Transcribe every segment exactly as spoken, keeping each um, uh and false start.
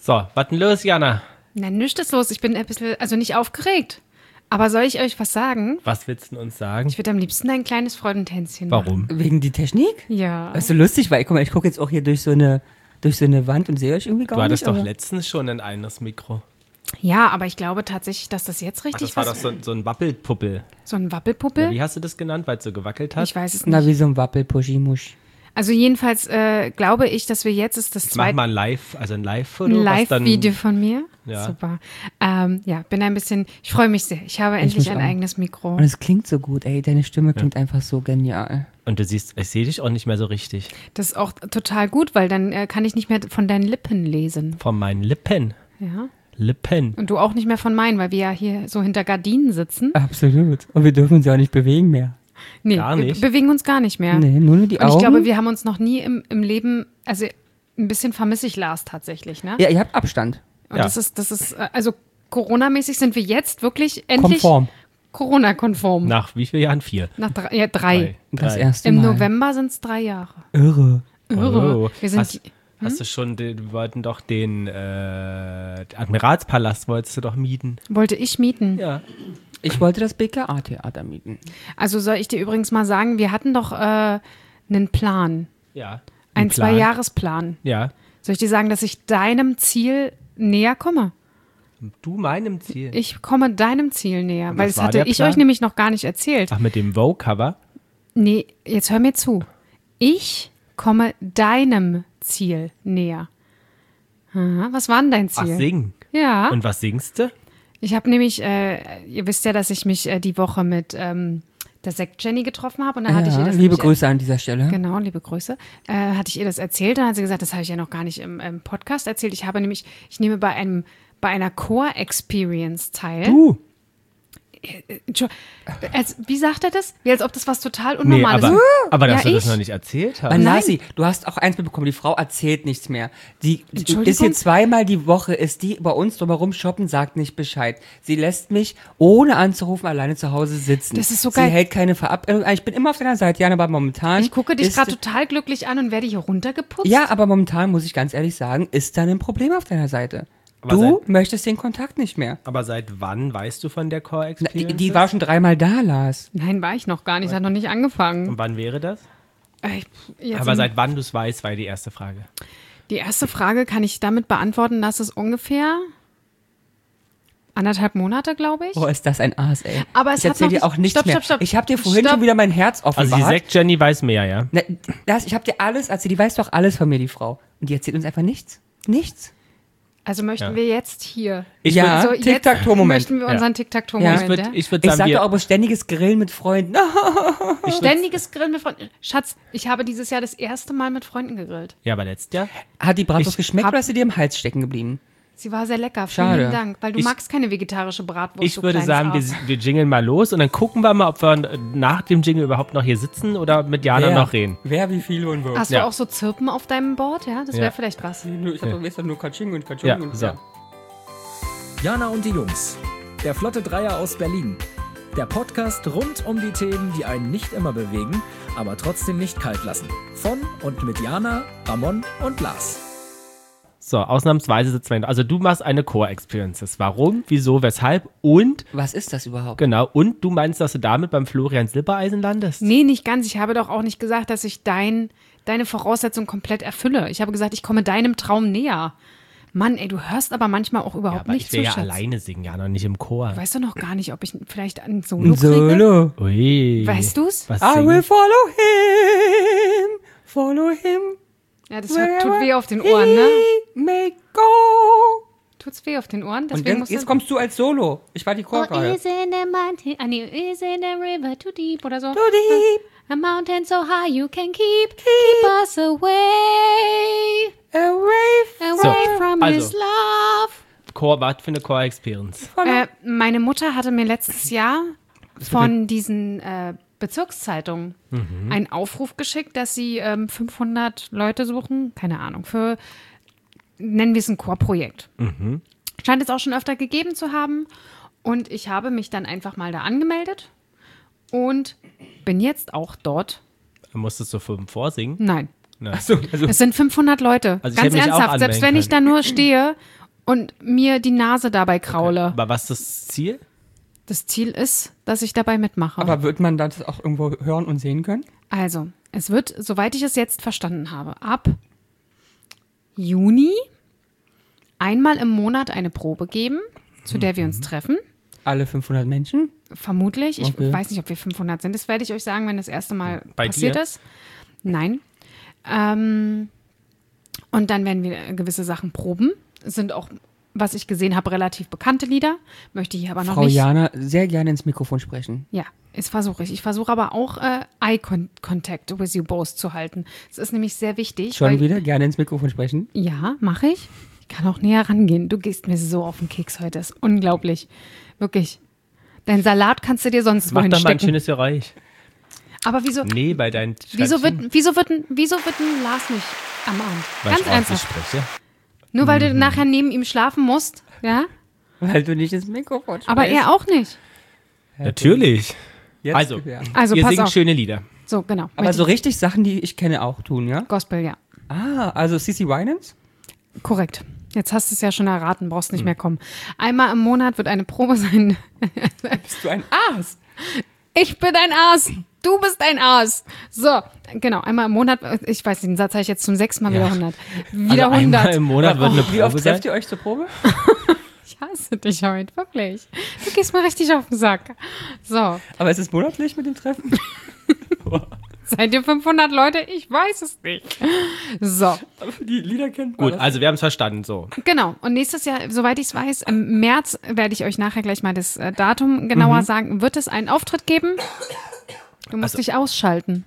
So, was denn los, Jana? Na, nichts ist los. Ich bin ein bisschen, also nicht aufgeregt. Aber soll ich euch was sagen? Was willst du uns sagen? Ich würde am liebsten ein kleines Freudentänzchen Warum? machen. Wegen die Technik? Ja. Das ist so lustig, weil guck mal, ich gucke jetzt auch hier durch so eine durch so eine Wand und sehe euch irgendwie gar Du nicht. hattest doch aber- letztens schon ein anderes Mikro. Ja, aber ich glaube tatsächlich, dass das jetzt Ach, richtig das war doch was... so, so ein Wappelpuppel. so ein Wappelpuppel? Ja, wie hast du das genannt, weil es so gewackelt hat? Ich weiß es nicht. Na, wie so ein Wappel-Puschi-Musch. Also jedenfalls äh, glaube ich, dass wir jetzt ist das Jetzt mach zweite mal ein Live, also ein Live-Foto. ein was dann- Live-Video von mir. Ja. Super. Ähm, ja, bin ein bisschen, ich freue mich sehr. Ich habe endlich mich ein auch. eigenes Mikro. Und es klingt so gut, ey. Deine Stimme klingt einfach so genial. Und du siehst, ich sehe dich auch nicht mehr so richtig. Das ist auch total gut, weil dann äh, kann ich nicht mehr von deinen Lippen lesen. Von meinen Lippen. Ja. Lippen. Und du auch nicht mehr von meinen, weil wir ja hier so hinter Gardinen sitzen. Absolut. Und wir dürfen uns ja auch nicht bewegen mehr. Nee, Gar nicht. wir bewegen uns gar nicht mehr. Nee, nur nur die Und Augen. ich glaube, wir haben uns noch nie im, im Leben, also ein bisschen vermisse ich Lars tatsächlich, ne? ja, ihr habt Abstand. Und Ja. das ist, das ist, äh, also Corona-mäßig sind wir jetzt wirklich endlich Konform. Corona-konform. Nach wie vielen Jahren? Vier. Nach drei, ja, drei. Das Drei. erste Im Mal. November sind es drei Jahre. Irre. Irre. Oh. Wir sind hast, die- hast du schon, den, wir wollten doch den äh, Admiralspalast wolltest du doch mieten. Wollte ich mieten. Ja. Ich wollte das B K A-Theater mieten. Also soll ich dir übrigens mal sagen, wir hatten doch äh, einen Plan. Ja. Einen Plan. Zwei-Jahres-Plan. Ja. Soll ich dir sagen, dass ich deinem Ziel näher komme? Du meinem Ziel. Ich komme deinem Ziel näher, weil was das war hatte der ich Plan? euch nämlich noch gar nicht erzählt. Ach, mit dem Vogue-Cover? Nee, jetzt hör mir zu. Ich komme deinem Ziel näher. Aha, was war denn dein Ach, Ziel? singen. Ja, Und was singst du? ich habe nämlich, äh, ihr wisst ja, dass ich mich äh, die Woche mit ähm, der Sekt Jenny getroffen habe und dann hatte ich ihr Ja, das liebe nämlich, Grüße an dieser Stelle. Genau, liebe Grüße. Äh, hatte ich ihr das erzählt, dann hat sie gesagt, das habe ich ja noch gar nicht im, im Podcast erzählt. Ich habe nämlich, ich nehme bei einem bei einer Core-Experience teil. Du. Entschu- Als, wie sagt er das? Wie als ob das was total Nee, Unnormales aber, ist. aber dass Ja, du das ich? noch nicht erzählt hast. Man Nein. Lassi, du hast auch eins mitbekommen, die Frau erzählt nichts mehr. Die die Entschuldigung? ist hier zweimal die Woche, ist die bei uns drumherum shoppen, sagt nicht Bescheid. Sie lässt mich, ohne anzurufen, alleine zu Hause sitzen. Das ist so Sie geil. hält keine Verabredung. Ich bin immer auf deiner Seite, Jana, aber momentan Ich gucke dich ist- gerade total glücklich an und werde hier runtergeputzt. Ja, aber momentan, muss ich ganz ehrlich sagen, ist da ein Problem auf deiner Seite. Aber Du seit- möchtest den Kontakt nicht mehr. Aber seit wann weißt du von der Core Na, Experience? die, die war schon dreimal da, Lars. Nein, war ich noch gar nicht. Es hat noch nicht angefangen. Und wann wäre das? Äh, jetzt Aber im- seit wann du es weißt, war die erste Frage. Die erste Frage kann ich damit beantworten, dass es ungefähr anderthalb Monate, glaube ich. Boah, ist das ein Aas, ey. Aber es ich hat erzähl noch dir nicht- auch nichts Stopp, mehr. stopp, stopp. Ich habe dir vorhin Stopp. schon wieder mein Herz Also die offenbart. Sekt Jenny weiß mehr, ja? Na, Lars, ich habe dir alles erzählt. Die weiß doch alles von mir, die Frau. Und die erzählt uns einfach nichts. Nichts. Also möchten Ja. wir jetzt hier. Ich Ja. So, jetzt Tic-Tac-Toe-Moment. möchten wir Ja. unseren Tic-Tac-Toe-Moment. Ich würde ja? ich würd Ich sagen, sag wir, doch aber ständiges Grillen mit Freunden. Ständiges Grillen mit Freunden. Schatz, ich habe dieses Jahr das erste Mal mit Freunden gegrillt. ja, aber letztes Jahr? Hat die Bratwurst Ich geschmeckt hab- oder ist sie dir im Hals stecken geblieben? Sie war sehr lecker. Vielen Schade. lieben Dank. Weil du Ich- magst keine vegetarische Bratwurst. Ich du würde kleines sagen, wir, Aas. wir jingeln mal los und dann gucken wir mal, ob wir nach dem Jingle überhaupt noch hier sitzen oder mit Jana noch reden. Wer wie viel und wo? Hast Ja. du auch so Zirpen auf deinem Board? Ja, das Ja. wäre vielleicht was. Ich hab doch, weiß doch nur Katsching und Katsching Ja, und so. Jana und die Jungs. Der Flotte Dreier aus Berlin. Der Podcast rund um die Themen, die einen nicht immer bewegen, aber trotzdem nicht kalt lassen. Von und mit Jana, Ramon und Lars. So, ausnahmsweise sitzen wir. Also du machst eine Core Experiences. Warum, wieso, weshalb und, Was ist das überhaupt? genau, und du meinst, dass du damit beim Florian Silbereisen landest? Nee, nicht ganz. Ich habe doch auch nicht gesagt, dass ich dein, deine Voraussetzung komplett erfülle. Ich habe gesagt, ich komme deinem Traum näher. Mann, ey, du hörst aber manchmal auch Ja, überhaupt aber nicht ich zu, will ja Schatz. alleine singen, ja, noch nicht im Chor. Du weißt doch noch gar nicht, ob ich vielleicht ein Solo Ein kriege. Solo. Ui. Weißt du's? Was I singen? will follow him, follow him. Ja, das hört, tut weh auf den Ohren, ne? He may go. Tut's weh auf den Ohren? Und Deswegen jetzt, musst jetzt du... kommst du als Solo. Ich war die Chor Oh, gerade. is in the mountain, ah, nee, is in the river too deep oder so. Too deep. A mountain so high you can keep, keep us away, Away away So, from also. his love. Chor, was für eine Core Experience? Äh, meine Mutter hatte mir letztes Jahr von diesen äh, Bezirkszeitungen einen Aufruf geschickt, dass sie ähm, fünfhundert Leute suchen, keine Ahnung, für, nennen wir es ein Chorprojekt. Scheint es auch schon öfter gegeben zu haben. Und ich habe mich dann einfach mal da angemeldet und bin jetzt auch dort. Musstest du fünf vorsingen? Nein, Ne. Achso, also Es sind fünfhundert Leute. Also ich Ganz hätte mich auch ernsthaft. Selbst wenn anmelden ich da nur stehe und mir die Nase dabei kraule. Aber was ist das Ziel? Das Ziel ist, dass ich dabei mitmache. aber wird man das auch irgendwo hören und sehen können? Also, es wird, soweit ich es jetzt verstanden habe, ab Juni einmal im Monat eine Probe geben, zu der wir uns treffen. Alle fünfhundert Menschen? Vermutlich. Ich Okay. weiß nicht, ob wir fünfhundert sind. Das werde ich euch sagen, wenn das erste Mal Bei passiert dir? ist. Nein. Ähm, und dann werden wir gewisse Sachen proben. Es sind auch, was ich gesehen habe, relativ bekannte Lieder. Möchte ich aber noch Frau nicht. Jana, sehr gerne ins Mikrofon sprechen. Ja, das versuche ich. Ich versuche aber auch äh, Eye Con- Contact with you both zu halten. Das ist nämlich sehr wichtig. Schon weil, wieder gerne ins Mikrofon sprechen. Ja, mache ich. Ich kann auch näher rangehen. Du gehst mir so auf den Keks heute. Das ist unglaublich. Wirklich. Dein Salat kannst du dir sonst Mach wohin doch mal ein stecken. schönes Geräusch. Aber wieso, Nee, bei deinen wieso, Schreibchen. wird, wieso, wird, ein- wieso wird ein Lars nicht am Arm? Weil Ganz ich ordentlich ernsthaft. spreche. Nur weil Mhm. du nachher neben ihm schlafen musst. Ja? Weil du nicht ins Mikrofon sprichst. Aber er auch nicht. Natürlich. Jetzt, Also, ja. Also ihr pass singt auf. schöne Lieder. So, genau. Aber Möchte so richtig Sachen, die ich kenne, auch tun, ja? ich- Gospel, ja. Ah, also C C Winans? Korrekt. Jetzt hast du es ja schon erraten, brauchst Hm. nicht mehr kommen. Einmal im Monat wird eine Probe sein. Bist du ein Aas? Ich bin ein Aas. Du bist ein Aas. So, genau. Einmal im Monat. Ich weiß nicht, den Satz habe ich jetzt zum sechsten Mal Ja. wiederholt. Wieder also einmal hundert. im Monat wird eine Wie oft Probe sein. trefft ihr euch zur Probe? Ich hasse dich heute, wirklich. Du gehst mir richtig auf den Sack. So, Aber ist es monatlich mit dem Treffen? seid ihr fünfhundert Leute? Ich weiß es nicht. So, Aber die Lieder kennt man. Gut, also wir haben es verstanden. So. genau. Und nächstes Jahr, soweit ich es weiß, im März werde ich euch nachher gleich mal das äh, Datum genauer Mhm. sagen. Wird es einen Auftritt geben? Du musst Also- dich ausschalten.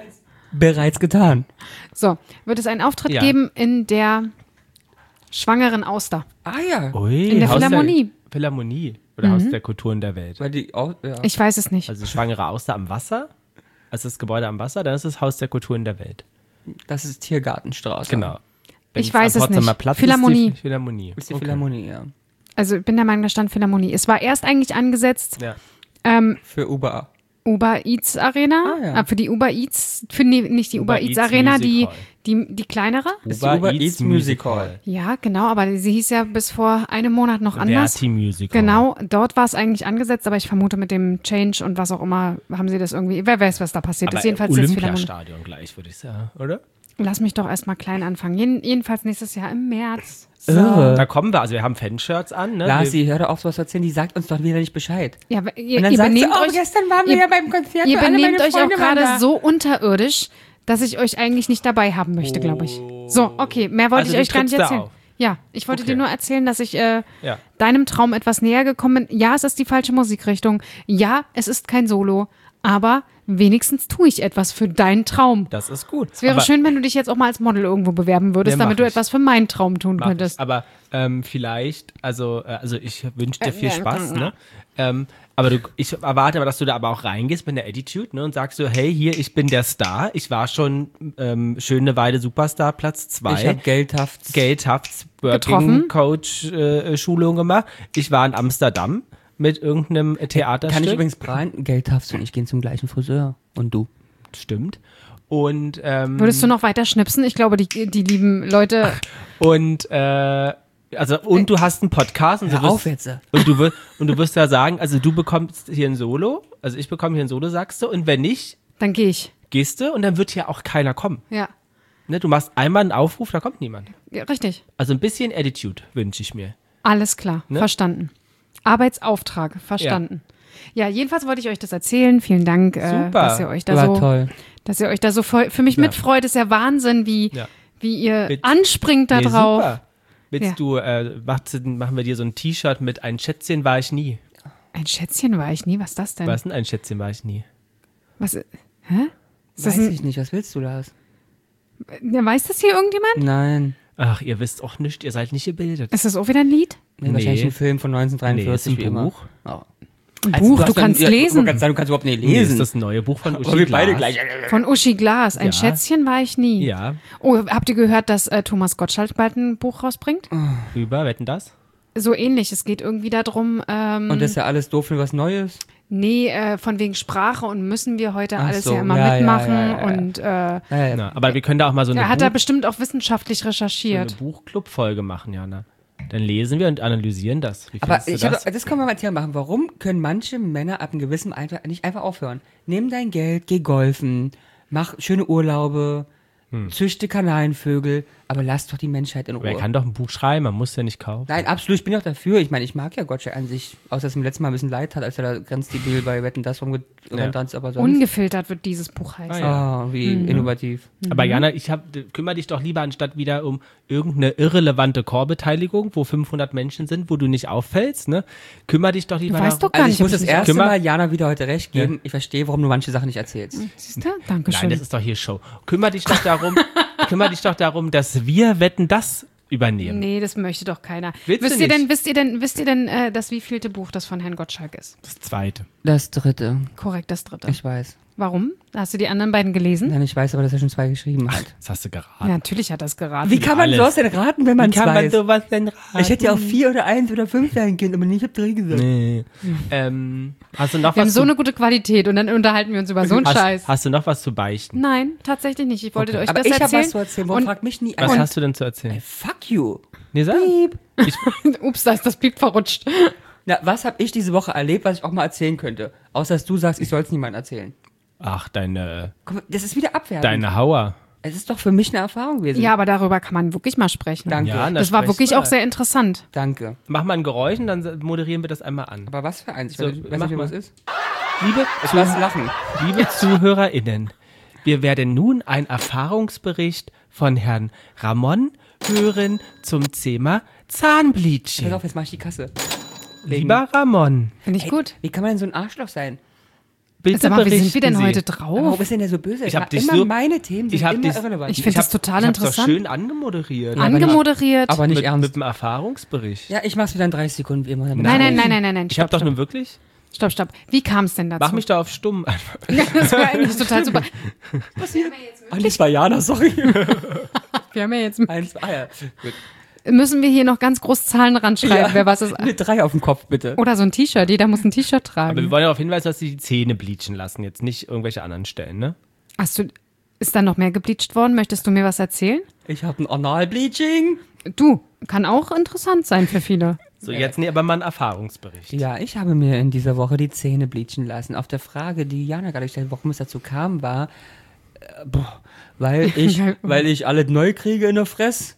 Bereits getan. So, wird es einen Auftritt Ja. geben in der Schwangeren Auster. Ah ja. Ui, In der Haus Philharmonie. Philharmonie. Oder Haus der Kulturen der Welt. Weil die auch, ja. Ich weiß es nicht. Also Schwangere Auster am Wasser. Also das Gebäude am Wasser, dann ist das Haus der Kulturen der Welt. Das ist Tiergartenstraße. Genau. Ich weiß am es Potsdamer nicht. Platz Philharmonie. Ist die Philharmonie. Ist die Okay. Philharmonie, ja. Also ich bin der Meinung, da stand Philharmonie. Es war erst eigentlich angesetzt Ja. ähm, Für Uber. Uber Eats Arena. Ah, ja. äh, für die Uber Eats, für nee, nicht die Uber, Uber Eats Eats Arena, die, Music Hall. die, die kleinere. Ist die Uber Eats Music Hall. Ja, genau, aber sie hieß ja bis vor einem Monat noch anders. Verti Music Hall. Genau, dort war es eigentlich angesetzt, aber ich vermute mit dem Change und was auch immer haben sie das irgendwie, wer weiß, was da passiert Aber ist. Jedenfalls jetzt Philharmonie. Olympiastadion gleich, würde ich sagen, oder? Lass mich doch erstmal klein anfangen. Jeden, jedenfalls nächstes Jahr im März. Irre. Da kommen wir, also wir haben Fanshirts an, ne? Lasi, wir, hör doch auf, sowas zu erzählen. Die sagt uns doch wieder nicht Bescheid. Ja, aber ihr, Und dann ihr sagt sie, benehmt oh, euch, gestern waren wir ihr- ja beim Konzert. ihr und alle benehmt meine euch auch Freunde waren gerade da. so unterirdisch, dass ich euch eigentlich nicht dabei haben möchte, glaube ich. So, okay, mehr wollte Also ich du euch gar nicht trittst da erzählen. auf. Ja, ich wollte Okay. dir nur erzählen, dass ich äh, ja. deinem Traum etwas näher gekommen bin. Ja, es ist die falsche Musikrichtung. Ja, es ist kein Solo. Aber wenigstens tue ich etwas für deinen Traum. Das ist gut. Es wäre aber, schön, wenn du dich jetzt auch mal als Model irgendwo bewerben würdest, Ja, mach damit du ich. etwas für meinen Traum tun Mach ich. könntest. Aber ähm, vielleicht, also, äh, also ich wünsche dir viel Äh, Spaß, äh, ne? Ähm, aber du, ich erwarte aber, dass du da aber auch reingehst mit der Attitude, ne? Und sagst so, hey, hier, ich bin der Star. Ich war schon ähm, schöne Weile Superstar, Platz zwei. Ich habe Geldhaft. Getroffen. Geldhaft Working Coach äh, Schulung gemacht. Ich war in Amsterdam mit irgendeinem Theaterstück. Kann ich übrigens prahlen? Geldhaft und ich gehen zum gleichen Friseur. Und du? Stimmt. Und ähm, Würdest du noch weiter schnipsen? Ich glaube, die, die lieben Leute. und äh, also und du hast einen Podcast und Hör du wirst, auf jetzt. und du wirst und du wirst ja sagen, also du bekommst hier ein Solo, also ich bekomme hier ein Solo, sagst du, und wenn nicht, Dann gehe ich. gehst du und dann wird hier auch keiner kommen. Ja. Ne, du machst einmal einen Aufruf, da kommt niemand. ja richtig. Also ein bisschen Attitude wünsche ich mir. Alles klar. Ne? Verstanden. Arbeitsauftrag. Verstanden. Ja. jedenfalls wollte ich euch das erzählen. Vielen Dank, äh, Super. dass ihr euch da War so, toll. dass ihr euch da so voll, für mich Ja. mitfreut. Ist ja Wahnsinn, wie, Ja. wie ihr Mit- anspringt da Nee, drauf. super. Willst Ja. du, äh, macht, machen wir dir so ein T-Shirt mit ein Schätzchen war ich nie. Ein Schätzchen war ich nie. Was ist das denn? Was denn ein Schätzchen war ich nie? Was? Hä? Ist das Weiß ein, ich nicht. Was willst du, Lars? ja, weiß das hier irgendjemand? Nein. Ach, ihr wisst auch nicht, ihr seid nicht gebildet. Ist das auch wieder ein Lied? Nee, Nee. wahrscheinlich ein Film von Nee, ist neunzehnhübervierzig. nicht wie ein immer. Buch. Oh. Ein Also, Buch, du, hast dann- kannst ja, lesen. Du kannst, sagen, du kannst überhaupt nicht Nee, ist lesen. das neue Buch von Uschi Aber wir beide Glas. gleich. Von Uschi Glas. Ein Ja. Schätzchen war ich nie. Ja, Oh, habt ihr gehört, dass äh, Thomas Gottschalk bald ein Buch rausbringt? über, wetten das? so ähnlich. Es geht irgendwie darum, ähm, Und das ist ja alles doof für was Neues. nee, äh, von wegen Sprache und müssen wir heute Ach alles so, ja immer ja, ja, mitmachen. ja, ja, ja. Und äh, Ja, ja. Na, aber wir können da auch mal so eine, er hat da Buch, bestimmt auch wissenschaftlich so eine recherchiert. Buchclub-Folge machen, Jana. Dann lesen wir und analysieren das. Wie Aber findest du ich das? hab, das können wir mal Thema machen. Warum können manche Männer ab einem gewissen Alter nicht einfach aufhören? Nimm dein Geld, geh golfen, mach schöne Urlaube, züchte Kanarienvögel, aber lass doch die Menschheit in Aber er Ruhe. kann doch ein Buch schreiben, man muss ja nicht kaufen. Nein, absolut, ich bin auch dafür. Ich meine, ich mag ja Gottschalk an sich, außer dass er im letzten Mal ein bisschen leid hat, als er da grenzdebil bei Wetten, das rumgerannt Ja. ist, aber sonst... Ungefiltert wird dieses Buch heißen. Ah, wie innovativ. Aber Jana, ich hab, kümmere dich doch lieber anstatt wieder um irgendeine irrelevante Core-Beteiligung, wo fünfhundert Menschen sind, wo du nicht auffällst, ne? Kümmere dich doch lieber Du weißt darum- doch gar Also nicht, ich muss ob das ich erste Kümmer- Mal Jana wieder heute recht geben. Ich verstehe, warum du manche Sachen nicht erzählst. Siehst du? Dankeschön. Nein, das ist doch hier Show. Kümmere dich doch darum, kümmere dich doch darum, dass wir Wetten, das übernehmen. Nee, das möchte doch keiner. Willst du wisst ihr nicht? denn, wisst ihr denn, wisst ihr denn, äh, das wievielte Buch das von Herrn Gottschalk ist? Das zweite. Das dritte. Korrekt, das dritte. Ich weiß. Warum? Hast du die anderen beiden gelesen? Nein, ich weiß aber, dass er schon zwei geschrieben hat. Das hast du geraten. Ja, natürlich hat er es geraten. Wie kann man alles. sowas denn raten, wenn man Wie kann man weiß? sowas denn raten? Ich hätte ja auch vier oder eins oder fünf sein können, aber nicht, ich hab drei gesagt. Nee. Ähm, hast du noch Wir haben was so zu, eine gute Qualität und dann unterhalten wir uns über so einen Scheiß. hast, hast du noch was zu beichten? Nein, tatsächlich nicht. Ich wollte Okay. euch Aber das ich habe erzählen. was zu erzählen. Warum und, fragt mich nie Was einer? hast du denn zu erzählen? Fuck you. Nee, sag. ups, da ist das Piep verrutscht. Na, was habe ich diese Woche erlebt, was ich auch mal erzählen könnte? Außer, dass du sagst, ich soll es niemandem erzählen. Ach, deine, Komm, das ist wieder abwertend. deine Hauer. Es ist doch für mich eine Erfahrung gewesen. Ja, aber darüber kann man wirklich mal sprechen. Danke. Ja, na, Das war sprech wirklich mal. auch sehr interessant. Danke. Mach mal ein Geräusch und dann moderieren wir das einmal an. Aber was für eins? Ich So, weiß, ich weiß mach nicht, mal. was es ist. Liebe, Ich lass lachen. liebe ZuhörerInnen, wir werden nun einen Erfahrungsbericht von Herrn Ramon hören zum Thema Pass Zahnbleaching. auf, jetzt mach ich die Kasse. Lieber Ramon, Finde ich gut. Wie kann man denn so ein Arschloch sein? bitte Sag mal, wie sind wir berichten denn Sie. heute Aber warum drauf? ist denn der so böse? Ich hab Immer dich so- meine Themen sind Ich habe immer dich, irrelevant. Ich find hab- das total ich hab's interessant. doch schön angemoderiert. aber nicht- Angemoderiert. aber nicht mit, ernst. mit dem Erfahrungsbericht. Ja, ich mach's wieder in dreißig Sekunden wie immer. damit- nein, nein, nein, nein, nein, nein. Ich habe Stopp, doch stopp. nun wirklich. Stopp, stopp. Wie kam es denn dazu? Mach mich da auf stumm einfach. Das war eigentlich total super. Ah, das war Jana, sorry. Wir haben ja jetzt. Eins, ah ja, gut. Müssen wir hier noch ganz groß Zahlen ranschreiben, Ja, wer was ist. Eine drei auf dem Kopf, bitte. Oder so ein T-Shirt. Jeder muss ein T-Shirt Aber wir tragen. wollen ja darauf hinweisen, dass sie die Zähne bleachen lassen, jetzt nicht irgendwelche anderen Stellen, ne? Hast du. Ist da noch mehr gebleached worden? Möchtest du mir was erzählen? Ich habe ein Anal-Bleaching. Du, kann auch interessant sein für viele. So, jetzt nee, aber mal ein Erfahrungsbericht. Ja, ich habe mir in dieser Woche die Zähne bleachen lassen. Auf der Frage, die Jana gerade gestellt hat, warum es dazu kam, war, äh, boah, weil ich, weil ich alles neu kriege in der Fress.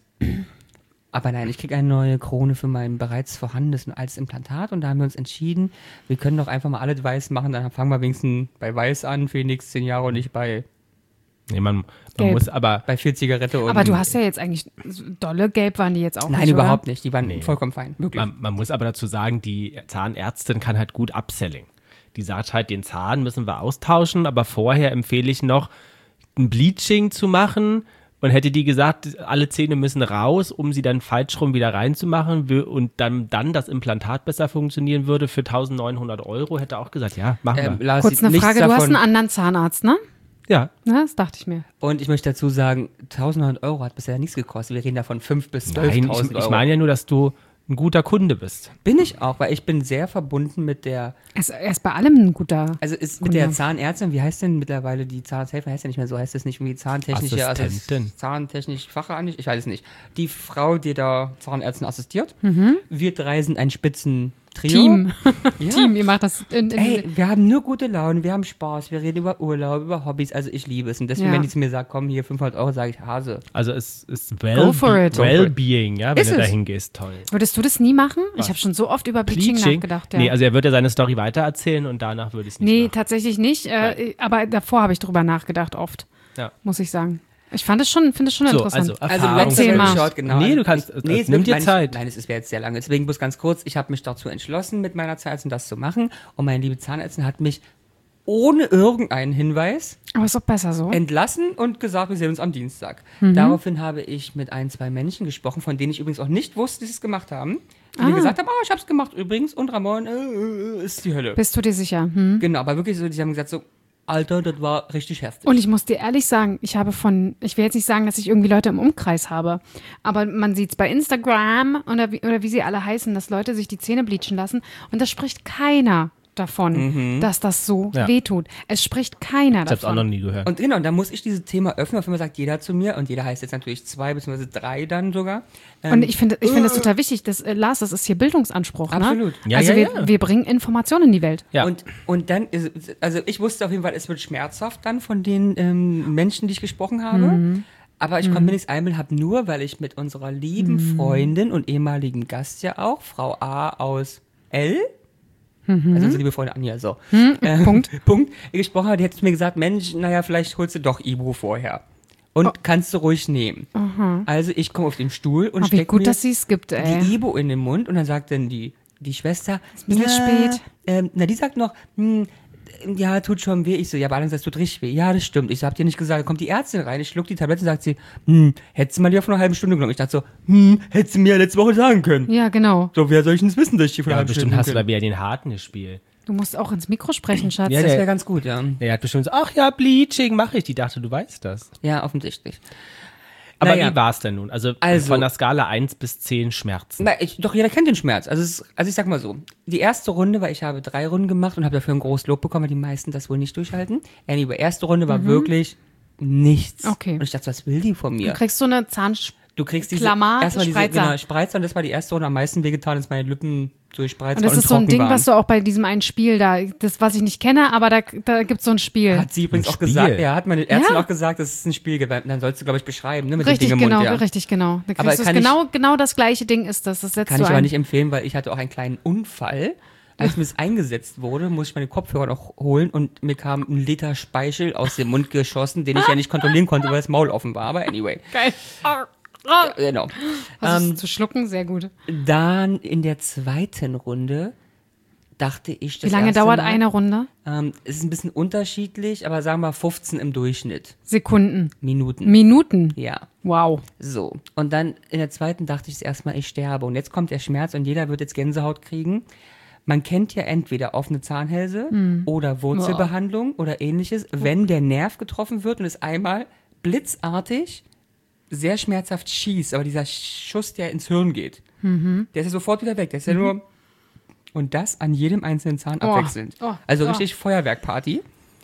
Aber nein, ich kriege eine neue Krone für mein bereits vorhandenes altes Implantat und da haben wir uns entschieden, wir können doch einfach mal alles weiß machen, dann fangen wir wenigstens bei weiß an für die nächsten zehn Jahre und nicht bei, Nee, man, man Gelb. muss aber. bei viel Zigarette und... Aber du hast ja jetzt eigentlich. so Dolle gelb waren die jetzt auch Nein, nicht. überhaupt oder? nicht, die waren Nee. vollkommen fein, wirklich. Man, man muss aber dazu sagen, die Zahnärztin kann halt gut Upselling. Die sagt halt, den Zahn müssen wir austauschen, aber vorher empfehle ich noch, ein Bleaching zu machen. Und hätte die gesagt, alle Zähne müssen raus, um sie dann falsch rum wieder reinzumachen wö- und dann, dann das Implantat besser funktionieren würde für eintausendneunhundert Euro, hätte auch gesagt, ja, machen Ähm, wir. Lars, Kurz eine nichts Frage. Du hast davon- einen anderen Zahnarzt, ne? Ja, Na, das dachte ich mir. Und ich möchte dazu sagen, eintausendneunhundert Euro hat bisher nichts gekostet. Wir reden da von fünftausend bis nein, ich, zwölftausend Euro. ich meine ja nur, dass du ein guter Kunde bist. Bin ich auch, weil ich bin sehr verbunden mit der, Er ist, er ist bei allem ein guter. also ist mit der Kunde. Zahnärztin, wie heißt denn mittlerweile die Zahnarzthelferin, heißt ja nicht mehr so, heißt das nicht irgendwie zahntechnische Assistentin. Assist- zahntechnisch Fachangestellte, ich weiß es nicht. Die Frau, die der Zahnärztin assistiert. Wir drei sind ein Spitzen Trio. Team. Ja. Team, ihr macht das in, in Ey, wir haben nur gute Laune, wir haben Spaß, wir reden über Urlaub, über Hobbys, also ich liebe es. Und deswegen, Ja. wenn die zu mir sagt, komm, hier fünfhundert Euro, sage ich Hase. Also es ist Go for well it. Wellbeing, ja, wenn Ist du da es. hingehst, toll. Würdest du das nie machen? Ich habe schon so oft über Bleaching, nachgedacht. Ja. Nee, also er wird ja seine Story weitererzählen und danach würde ich es nicht nee, machen. tatsächlich nicht. Äh, aber davor habe ich drüber nachgedacht oft, Ja. muss ich sagen. Ich fand es schon, finde es schon So, interessant. also Also Erfahrungs- Erzähl mal. Short, genau. Nee, Also, du kannst- ich, äh, nee, es nimm wird- dir nein, Zeit. Nein, es wäre jetzt sehr lange. Deswegen bloß ganz kurz, ich habe mich dazu entschlossen, mit meiner Zahnärztin das zu machen. Und meine liebe Zahnärztin hat mich ohne irgendeinen Hinweis aber ist doch besser so. entlassen und gesagt, wir sehen uns am Dienstag. Mhm. Daraufhin habe ich mit ein, zwei Menschen gesprochen, von denen ich übrigens auch nicht wusste, dass sie es gemacht haben. Die Ah. mir gesagt haben, oh, ich habe es gemacht übrigens und Ramon, äh, äh, ist die Hölle. Bist du dir sicher? Hm? Genau, aber wirklich so, die haben gesagt so, Alter, das war richtig heftig. Und ich muss dir ehrlich sagen, ich habe von, ich will jetzt nicht sagen, dass ich irgendwie Leute im Umkreis habe, aber man sieht es bei Instagram oder wie, oder wie sie alle heißen, dass Leute sich die Zähne bleachen lassen und da spricht keiner davon, Mhm. dass das so Ja. wehtut. Es spricht keiner Ich hab's auch noch davon. nie gehört. Und genau, da muss ich dieses Thema öffnen, auf einmal sagt jeder zu mir, und jeder heißt jetzt natürlich zwei bzw. drei dann sogar. Ähm, Und ich finde ich finde es total wichtig, dass, äh, Lars, das ist hier Bildungsanspruch. Absolut. Ne? Ja, also ja, wir, ja. wir bringen Informationen in die Welt. Ja. Und, und dann, ist, also ich wusste auf jeden Fall, es wird schmerzhaft dann von den ähm, Menschen, die ich gesprochen habe. Mhm. Aber ich konnte mir nichts einbilden, habe nur, weil ich mit unserer lieben Mhm. Freundin und ehemaligen Gast ja auch, Frau A aus L, Mhm. also unsere liebe Freundin Anja, so. Hm, Punkt. Punkt. Gesprochen hat, die hat zu mir gesagt, Mensch, naja, vielleicht holst du doch Ibu vorher. Und Oh. kannst du ruhig nehmen. Also ich komme auf den Stuhl und Oh, wie stecke gut, mir dass sie es gibt, ey. die Ibu in den Mund und dann sagt dann die, die Schwester, ein bisschen spät. Ähm, na, die sagt noch, hm, ja, tut schon weh. Ich so, ja, aber allerdings, das tut richtig weh. Ja, das stimmt. Ich so, habt ihr nicht gesagt, da kommt die Ärztin rein, ich schluck die Tablette und sagt sie, hm, hättest du mal die auf eine halbe Stunde genommen. Ich dachte so, hm, hättest du mir ja letzte Woche sagen können. Ja, genau. So, wer soll ich denn das wissen, dass ich die von Ja, einer halben bestimmt Stunde hast du da können? wieder den harten gespielt. Du musst auch ins Mikro sprechen, Schatz. Ja, Das der- wäre ganz gut, ja. Der hat bestimmt so, ach ja, Bleaching mache ich. Die dachte, du weißt das. Ja, offensichtlich. Aber Naja. wie war es denn nun? Also, Also- von der Skala eins bis zehn Schmerzen. Na, ich, doch, jeder kennt den Schmerz. Also, es, also ich sag mal so, die erste Runde, weil ich habe drei Runden gemacht und habe dafür ein großes Lob bekommen, weil die meisten das wohl nicht durchhalten. Anyway, erste Runde war wirklich nichts. Okay. Und ich dachte, was will die von mir? Du kriegst so eine Zahnspitze. Du kriegst diese, Klammer, erstmal diese, Spreizer. genau, Spreizer, und das war die erste Runde am meisten wehgetan, dass meine Lippen durchspreizt Und das waren ist so ein trocken Ding, waren. was du auch bei diesem einen Spiel da, das, was ich nicht kenne, aber da, da gibt es so ein Spiel. Hat sie übrigens Ein auch gesagt, Spiel. ja, hat meine Ärztin Ja. auch gesagt, dass es ein Spiel gibt. Dann sollst du, glaube ich, beschreiben, ne, mit Richtig, dem Ding im genau, Mund, ja. richtig, genau. Da Aber kriegst du es kann ich- genau, genau das gleiche Ding ist das. Das setzt Kann du ich aber ein. nicht empfehlen, weil ich hatte auch einen kleinen Unfall. Als mir das eingesetzt wurde, musste ich meine Kopfhörer noch holen und mir kam ein Liter Speichel aus dem Mund geschossen, den ich ja nicht kontrollieren konnte, weil das Maul offen war. Aber anyway, Geil. ja, genau. Also Ähm, es zu schlucken, sehr gut. Dann in der zweiten Runde dachte ich, das Wie lange erste dauert Mal, eine Runde? Ähm, es ist ein bisschen unterschiedlich, aber sagen wir fünfzehn im Durchschnitt. Sekunden. Minuten. Minuten. Ja. Wow. So. Und dann in der zweiten dachte ich erstmal, ich sterbe. Und jetzt kommt der Schmerz und jeder wird jetzt Gänsehaut kriegen. Man kennt ja entweder offene Zahnhälse oder Wurzelbehandlung oder ähnliches, wenn der Nerv getroffen wird und es einmal blitzartig sehr schmerzhaft schießt, aber dieser Schuss, der ins Hirn geht, der ist ja sofort wieder weg. Der ist ja nur. Und das an jedem einzelnen Zahn Oh. abwechselnd. Oh. Also Oh. richtig Feuerwerkparty.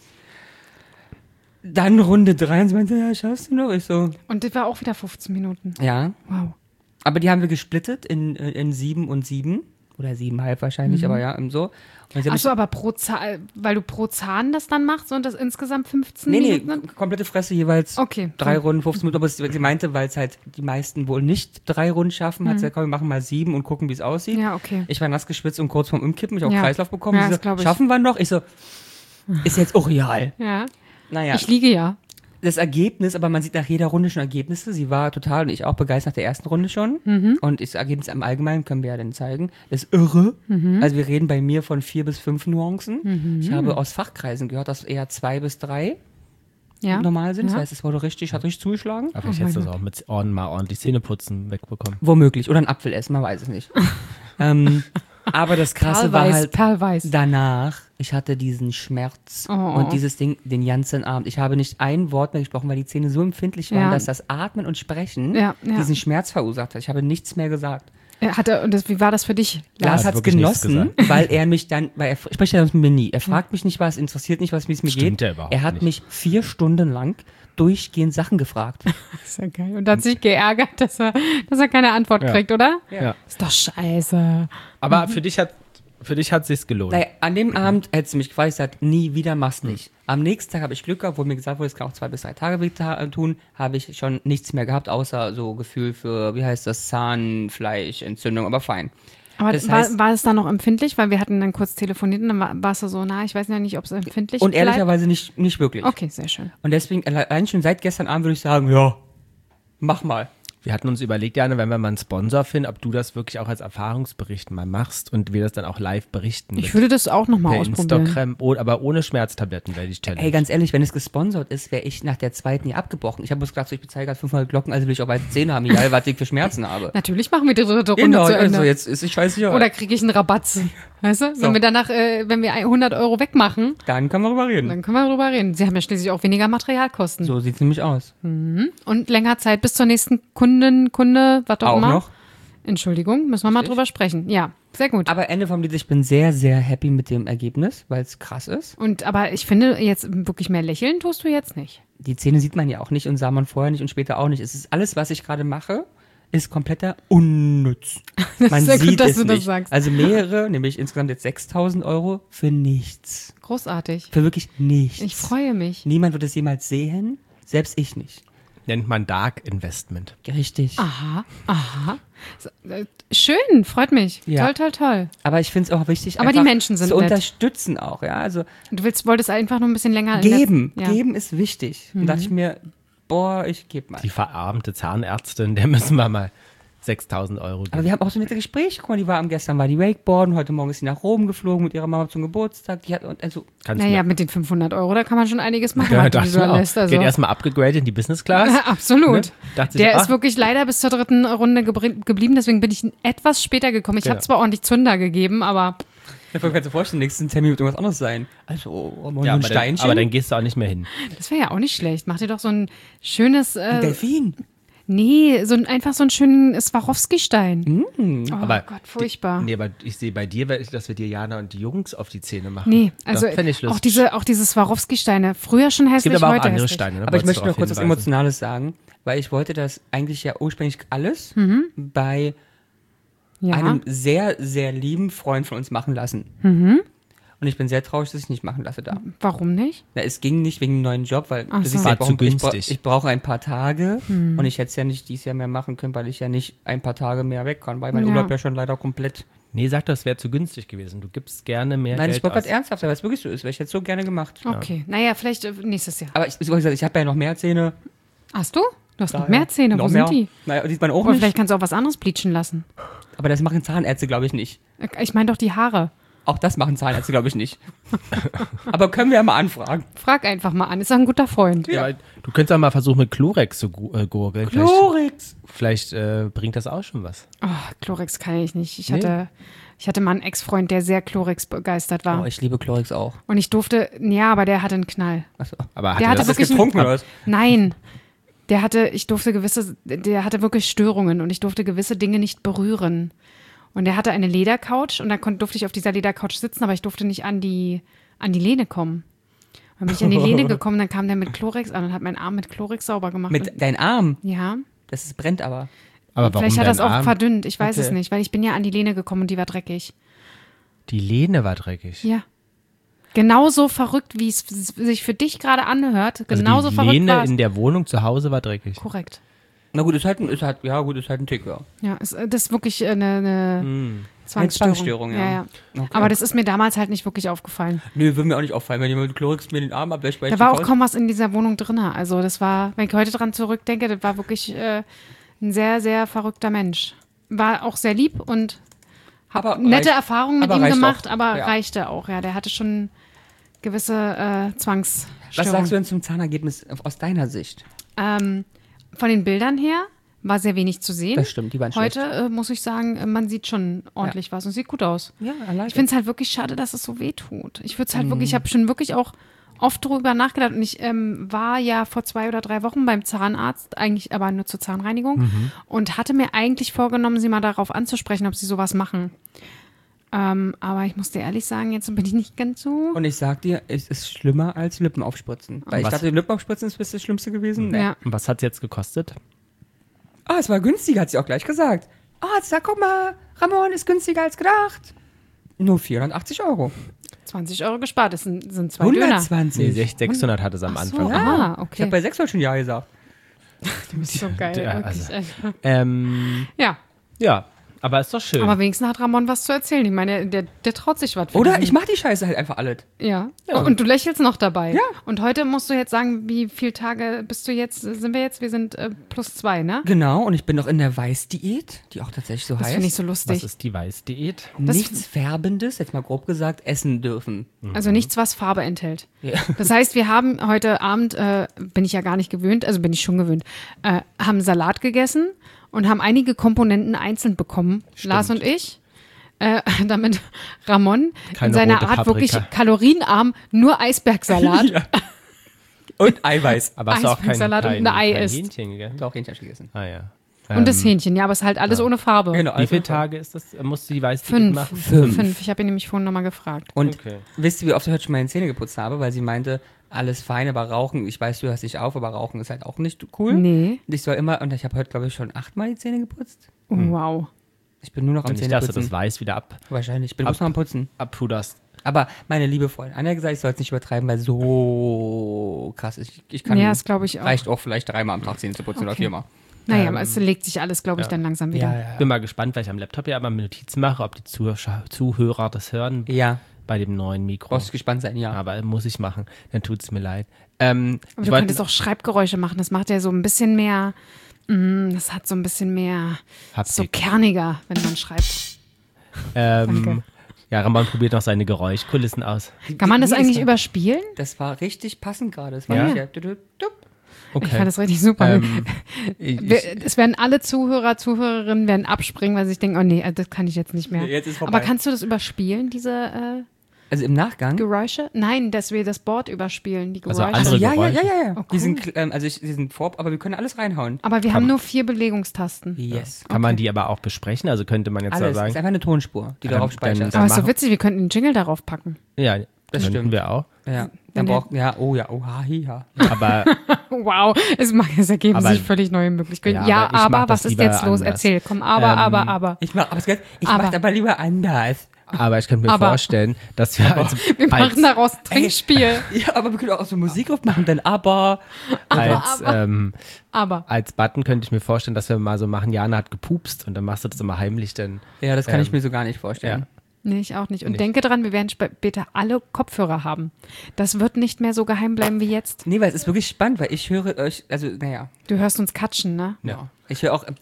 Dann Runde drei und sie meinte, ja, schaffst du noch? Ich so, Und das war auch wieder fünfzehn Minuten. ja. Wow. Aber die haben wir gesplittet in, in sieben und sieben. Oder siebenhalb wahrscheinlich, aber ja, so. Und sie haben Achso, aber pro Zahn, weil du pro Zahn das dann machst und das insgesamt fünfzehn Nee, nee, Minuten sind? komplette Fresse jeweils Okay. drei Runden, fünfzehn Minuten. Aber es- sie meinte, weil es halt die meisten wohl nicht drei Runden schaffen, hat sie gesagt, komm, wir machen mal sieben und gucken, wie es aussieht. Mhm. Ja, okay. Ich war nass geschwitzt und kurz vorm Umkippen, ich auch Ja. Kreislauf bekommen. Ja, sie das so, glaub ich. schaffen wir noch? Ich so, ist jetzt auch real. Ja. Naja, Ich liege ja. das Ergebnis, aber man sieht nach jeder Runde schon Ergebnisse. Sie war total und ich auch begeistert nach der ersten Runde schon. Mhm. Und das Ergebnis im Allgemeinen können wir ja dann zeigen. Das ist irre. Mhm. Also wir reden bei mir von vier bis fünf Nuancen. Ich habe aus Fachkreisen gehört, dass eher zwei bis drei Ja. normal sind. Ja. Das heißt, es wurde richtig, hat richtig zugeschlagen. Aber ich Oh hätte mein das auch mit Ohren mal ordentlich Zähneputzen wegbekommen. Womöglich. Oder ein Apfel essen, man weiß es nicht. ähm, aber das Krasse war Perlweiß, halt Perlweiß. danach, ich hatte diesen Schmerz Oh. und dieses Ding den ganzen Abend. Ich habe nicht ein Wort mehr gesprochen, weil die Zähne so empfindlich waren, Ja. dass das Atmen und Sprechen Ja, ja. diesen Schmerz verursacht hat. Ich habe nichts mehr gesagt. Er Hatte, und das, wie war das für dich? Lars hat hat es wirklich nichts genossen, weil er mich dann, weil er spricht ja mit mir nie. Er fragt mich nicht was, interessiert nicht, was wie es mir Stimmt geht. ja überhaupt er hat nicht. mich vier Stunden lang durchgehend Sachen gefragt. Das ist ja geil. Und hat sich geärgert, dass er, dass er keine Antwort Ja. kriegt, oder? Ja. Ist doch scheiße. Aber für dich hat für dich hat sich's gelohnt. Naja, an dem Abend hättest du mich gefragt, ich gesagt, nie wieder, mach's nicht. Am nächsten Tag habe ich Glück gehabt, wo mir gesagt wurde, es kann auch zwei bis drei Tage weh tun, habe ich schon nichts mehr gehabt, außer so Gefühl für, wie heißt das, Zahnfleischentzündung, aber fein. Aber Das war, heißt- war es dann noch empfindlich? Weil wir hatten dann kurz telefoniert und dann war, warst du so, na, ich weiß ja nicht, ob es empfindlich Und bleibt. ehrlicherweise nicht, nicht wirklich. Okay, sehr schön. Und deswegen, allein schon seit gestern Abend würde ich sagen, ja, mach mal. Wir hatten uns überlegt, Jana, wenn wir mal einen Sponsor finden, ob du das wirklich auch als Erfahrungsbericht mal machst und wir das dann auch live berichten. Ich würde das auch nochmal per ausprobieren. Instagram, oh, aber ohne Schmerztabletten wäre die Challenge. Ey, ganz ehrlich, wenn es gesponsert ist, wäre ich nach der zweiten hier abgebrochen. Ich habe bloß gesagt, so, ich bezahle gerade fünfhundert Glocken, also will ich auch weiter zehn haben, egal was ich für Schmerzen habe. Natürlich machen wir die dritte Runde Genau, zu Ende. also jetzt ist, ich weiß nicht, Oder kriege ich einen Rabatz? Weißt du? So. Wenn wir danach, äh, wenn wir hundert Euro wegmachen, dann können wir drüber reden. dann können wir darüber reden. Sie haben ja schließlich auch weniger Materialkosten. So sieht's nämlich aus. Und länger Zeit bis zur nächsten Kundin, Kunde, was auch, Auch immer. noch. Entschuldigung, müssen wir mal drüber sprechen. Ja, sehr gut. Aber Ende vom Lied, ich bin sehr, sehr happy mit dem Ergebnis, weil es krass ist. Und aber ich finde, jetzt wirklich mehr lächeln tust du jetzt nicht. Die Zähne sieht man ja auch nicht und sah man vorher nicht und später auch nicht. Es ist alles, was ich gerade mache, ist kompletter Unnütz. Man sehr gut, sieht dass es du das nicht. sagst. Also mehrere, nämlich insgesamt jetzt sechstausend Euro für nichts. Großartig. Für wirklich nichts. Ich freue mich. Niemand wird es jemals sehen, selbst ich nicht. Nennt man Dark Investment. Richtig. Aha, aha. So, äh, schön, freut mich. Ja. Toll, toll, toll. Aber ich finde es auch wichtig, Aber die einfach Menschen sind zu nett. unterstützen auch. Ja, also Du willst, wolltest einfach nur ein bisschen länger in der- geben, Ja. geben ist wichtig. Und dachte ich mir, boah, ich gebe mal. Die verarmte Zahnärztin, der müssen wir mal sechstausend Euro geben. Aber wir haben auch so nette Gespräche. Guck mal, die war am gestern war die Wakeboarden, heute Morgen ist sie nach Rom geflogen mit ihrer Mama zum Geburtstag. Die hat und also Kannst Naja, du mit den fünfhund Euro, da kann man schon einiges machen, ja, was du dachte so ich auch. lässt. Also. Geht erstmal abgegradet in die Business Class. Ja, absolut. Ne? Dachte Der ich, ist ach, wirklich leider bis zur dritten Runde gebr- geblieben, deswegen bin ich etwas später gekommen. Ich Ja. habe zwar ordentlich Zunder gegeben, aber ich kann mir vorstellen, nächsten Termin wird irgendwas anderes sein. Also, mal ja, ein aber, dann, Steinchen. aber dann gehst du auch nicht mehr hin. das wäre ja auch nicht schlecht. Mach dir doch so ein schönes, ein äh, Delfin. nee, so ein, einfach so einen schönen Swarovski-Stein. Oh aber Gott, furchtbar. Nee, aber ich sehe bei dir, dass wir dir Jana und die Jungs auf die Zähne machen. Nee, also das fände ich auch lustig. diese, auch diese Swarovski-Steine. Früher schon Es hässlich, gibt aber auch heute andere hässlich. Steine. Ne? Aber ich Wolltest möchte du noch kurz was darauf hinweisen? Emotionales sagen, weil ich wollte das eigentlich ja ursprünglich alles Mhm. bei Ja. einem sehr, sehr lieben Freund von uns machen lassen. Mhm. Und ich bin sehr traurig, dass ich nicht machen lasse da. Warum nicht? Na, es ging nicht wegen einem neuen Job, weil Ach du so. siehst War ja, warum- zu ich, bra- günstig. ich brauche ein paar Tage Hm. und ich hätte es ja nicht dieses Jahr mehr machen können, weil ich ja nicht ein paar Tage mehr weg kann, weil mein Ja. Urlaub ja schon leider komplett. Nee, sag doch, es wäre zu günstig gewesen. Du gibst gerne mehr Nein, Geld ich wollte gerade aus. ernsthaft sein, weil es wirklich so ist, weil ich hätte es so gerne gemacht. Okay, naja, vielleicht äh, nächstes Jahr. Aber ich, wie gesagt, ich habe ja noch mehr Zähne. Hast du? Du hast noch Daher. mehr Zähne. Noch Wo mehr. sind die? Naja, die sieht man auch Oder nicht. vielleicht kannst du auch was anderes bleachen lassen. Aber das machen Zahnärzte, glaube ich, nicht. Ich meine doch die Haare. Auch das machen Zahnärzte, glaube ich, nicht. Aber können wir ja mal anfragen. Frag einfach mal an. Ist doch ein guter Freund. Ja, aber du könntest auch mal versuchen, mit Chlorex zu gu- äh, gurgeln. Vielleicht, Chlorix! vielleicht äh, bringt das auch schon was. Oh, Chlorex kann ich nicht. Ich Nee. hatte, ich hatte mal einen Ex-Freund, der sehr Chlorex begeistert war. Oh, ich liebe Chlorix auch. Und ich durfte, ja, aber der hatte einen Knall. Achso. Aber hat Der er hatte das, Hast du wirklich das getrunken oder was? Nein. Der hatte, ich durfte gewisse, der hatte wirklich Störungen und ich durfte gewisse Dinge nicht berühren. Und er hatte eine Ledercouch und da kon, durfte ich auf dieser Ledercouch sitzen, aber ich durfte nicht an die, an die Lehne kommen. Dann bin ich an die Lehne gekommen, dann kam der mit Chlorex an und hat meinen Arm mit Chlorex sauber gemacht. Mit deinem Arm? ja. Das ist, brennt aber. aber warum Vielleicht hat er es dein auch Arm? verdünnt, ich weiß Okay. es nicht, weil ich bin ja an die Lehne gekommen und die war dreckig. Die Lehne war dreckig. Ja. Genauso verrückt, wie es sich für dich gerade anhört, Also genauso die verrückt Lehne war es. in der Wohnung zu Hause war dreckig. Korrekt. Na gut, ist halt ein, ist halt, ja gut, ist halt ein Tick, ja. Ja, es, das ist wirklich eine, eine Hm. Zwangsstörung. Zwangsstörung, ja. ja, ja. Okay. Aber das ist mir damals halt nicht wirklich aufgefallen. Nö, würde mir auch nicht auffallen, wenn jemand mit Chlorix mir den Arm abwäscht. weil Da ich war die auch Faust- kaum was in dieser Wohnung drin. Also das war, wenn ich heute dran zurückdenke, das war wirklich äh, ein sehr, sehr verrückter Mensch. War auch sehr lieb und hab Aber nette reicht- Erfahrungen mit aber ihm reicht gemacht, auch. aber Ja. reichte auch. Ja, der hatte schon gewisse äh, Zwangsstörungen. Was sagst du denn zum Zahnergebnis aus deiner Sicht? Ähm, von den Bildern her war sehr wenig zu sehen. Das stimmt, die waren Heute äh, muss ich sagen, äh, man sieht schon ordentlich was und sieht gut aus. Ja, allein. Ich finde es halt wirklich schade, dass es so weh tut. Ich würde es halt Mhm. wirklich, ich habe schon wirklich auch oft drüber nachgedacht und ich ähm, war ja vor zwei oder drei Wochen beim Zahnarzt, eigentlich aber nur zur Zahnreinigung Mhm. und hatte mir eigentlich vorgenommen, sie mal darauf anzusprechen, ob sie sowas machen. Ähm, aber ich muss dir ehrlich sagen, jetzt bin ich nicht ganz so. Und ich sag dir, es ist schlimmer als Lippen aufspritzen. Weil ich Was? dachte, Lippen aufspritzen ist das Schlimmste gewesen. Nee. Ja. Und was hat es jetzt gekostet? Ah, es war günstiger, hat sie auch gleich gesagt. Ah, jetzt sag, guck mal, Ramon ist günstiger als gedacht. Nur vierhundertachtzig Euro. zwanzig Euro gespart, das sind, sind zwei Döner. hundertzwanzig. Nee, sech- sechshundert hat es am Ach so, Anfang. ah, Ich okay. habe bei sechshundert schon Ja gesagt. Du bist so geil. Ja, wirklich. also- Ähm, Ja, ja, Aber ist doch schön. Aber wenigstens hat Ramon was zu erzählen. Ich meine, der, der traut sich was. Oder ich mach die Scheiße halt einfach alles. Ja. ja. Und du lächelst noch dabei. Ja. Und heute musst du jetzt sagen, wie viele Tage bist du jetzt, sind wir jetzt? Wir sind äh, plus zwei, ne? Genau, und ich bin noch in der Weißdiät, die auch tatsächlich so Das heißt. finde ich so lustig. Was ist die Weißdiät? Nichts Färbendes, jetzt mal grob gesagt, essen dürfen. Also nichts, was Farbe enthält. Ja. Das heißt, wir haben heute Abend, äh, bin ich ja gar nicht gewöhnt, also bin ich schon gewöhnt, äh, haben Salat gegessen und haben einige Komponenten einzeln bekommen, Stimmt. Lars und ich. Äh, damit Ramon Keine in seiner rote Art Paprika. wirklich kalorienarm nur Eisbergsalat. Ja. Und Eiweiß. Aber hast du auch kein, Eisbergsalat und kein, ein Ei kein isst. Hähnchen gegessen? Doch, Hähnchen hab ich gegessen. Ah ja. Und das Ähm, Hähnchen, ja, aber es ist halt alles ohne Farbe. Genau. Wie viele also- Tage ist das? Musst du die Weißdiät Fünf. machen? Fünf. Fünf. Ich habe ihn nämlich vorhin nochmal gefragt. Und Okay. wisst ihr, wie oft ich heute schon meine Zähne geputzt habe? Weil sie meinte, alles fein, aber Rauchen, ich weiß, du hörst dich auf, aber Rauchen ist halt auch nicht cool. Nee. Und ich soll immer, und ich habe heute, glaube ich, schon achtmal die Zähne geputzt. Oh, wow. Ich bin nur noch am Und nicht, dass du Zähneputzen. das Weiß wieder ab, Wahrscheinlich, ich bin Ab- bloß noch am Putzen. abpuderst. Aber meine liebe Freundin Anja hat gesagt, ich soll es nicht übertreiben, weil so krass ist. Ich, ich kann, Ja, das glaube ich auch. reicht auch vielleicht dreimal am Tag Zähne zu putzen oder Okay. viermal. Naja, Ähm, aber es legt sich alles, glaube ich, ja. dann langsam wieder. Ja, ja, Bin mal gespannt, weil ich am Laptop ja immer Notizen mache, ob die Zuschau- Zuhörer das hören ja. bei dem neuen Mikro. Brauchst du gespannt sein, ja. Aber muss ich machen, dann tut es mir leid. Ähm, Aber ich du wollte- könntest auch Schreibgeräusche machen. Das macht ja so ein bisschen mehr, mm, das hat so ein bisschen mehr, Haptik. so kerniger, wenn man schreibt. ähm, Danke. ja, Ramon probiert noch seine Geräuschkulissen aus. Kann man das Nee, eigentlich es war- überspielen? Das war richtig passend gerade. Das war Ja? nicht ja. du- du- du. Okay. Ich fand das richtig super. ähm, ich, Wir, es werden alle Zuhörer, Zuhörerinnen werden abspringen, weil sie sich denken, oh nee, das kann ich jetzt nicht mehr. Nee, jetzt ist vorbei. Aber kannst du das überspielen, diese äh, Also im Nachgang. Geräusche? Nein, dass wir das Board überspielen, die Also Geräusche. andere ja, ja, ja, Geräusche. ja, ja. Oh, cool. Die sind, ähm, also ich, die sind vor, aber wir können alles reinhauen. Aber wir Kann- haben nur vier Belegungstasten. Yes. kann man die aber auch besprechen? Also könnte man jetzt Alles. da Ist sagen, einfach eine Tonspur, die Dann- darauf speichert. dann- Aber ist so machen- witzig, wir könnten einen Jingle darauf packen. ja, Das könnten stimmt. wir auch. Ja. Wenn Dann der- braucht, ja, oh ja, oh ha, hi, ha. Aber Wow, es, mag, es ergeben Aber- sich völlig neue Möglichkeiten. Ja, Ja, aber ich mach aber, das was ist lieber jetzt los? anders. Erzähl, komm, aber, Ähm, aber, aber. Ich mach, aber, es geht- ich Aber- mach's aber lieber anders. Aber ich könnte mir Aber- vorstellen, dass wir als, Wir als, machen daraus ein Trinkspiel. Ja, aber wir können auch so Musik aufmachen, denn aber. als, ähm, Aber. als Button könnte ich mir vorstellen, dass wir mal so machen, Jana hat gepupst und dann machst du das immer heimlich, dann Ja, das kann Ähm, ich mir so gar nicht vorstellen. ja. Nee, ich auch nicht. Und Nicht. denke dran, wir werden später alle Kopfhörer haben. Das wird nicht mehr so geheim bleiben wie jetzt. Nee, weil es ist wirklich spannend, weil ich höre euch, also, naja, Du hörst uns katschen, ne? ja. ich höre auch,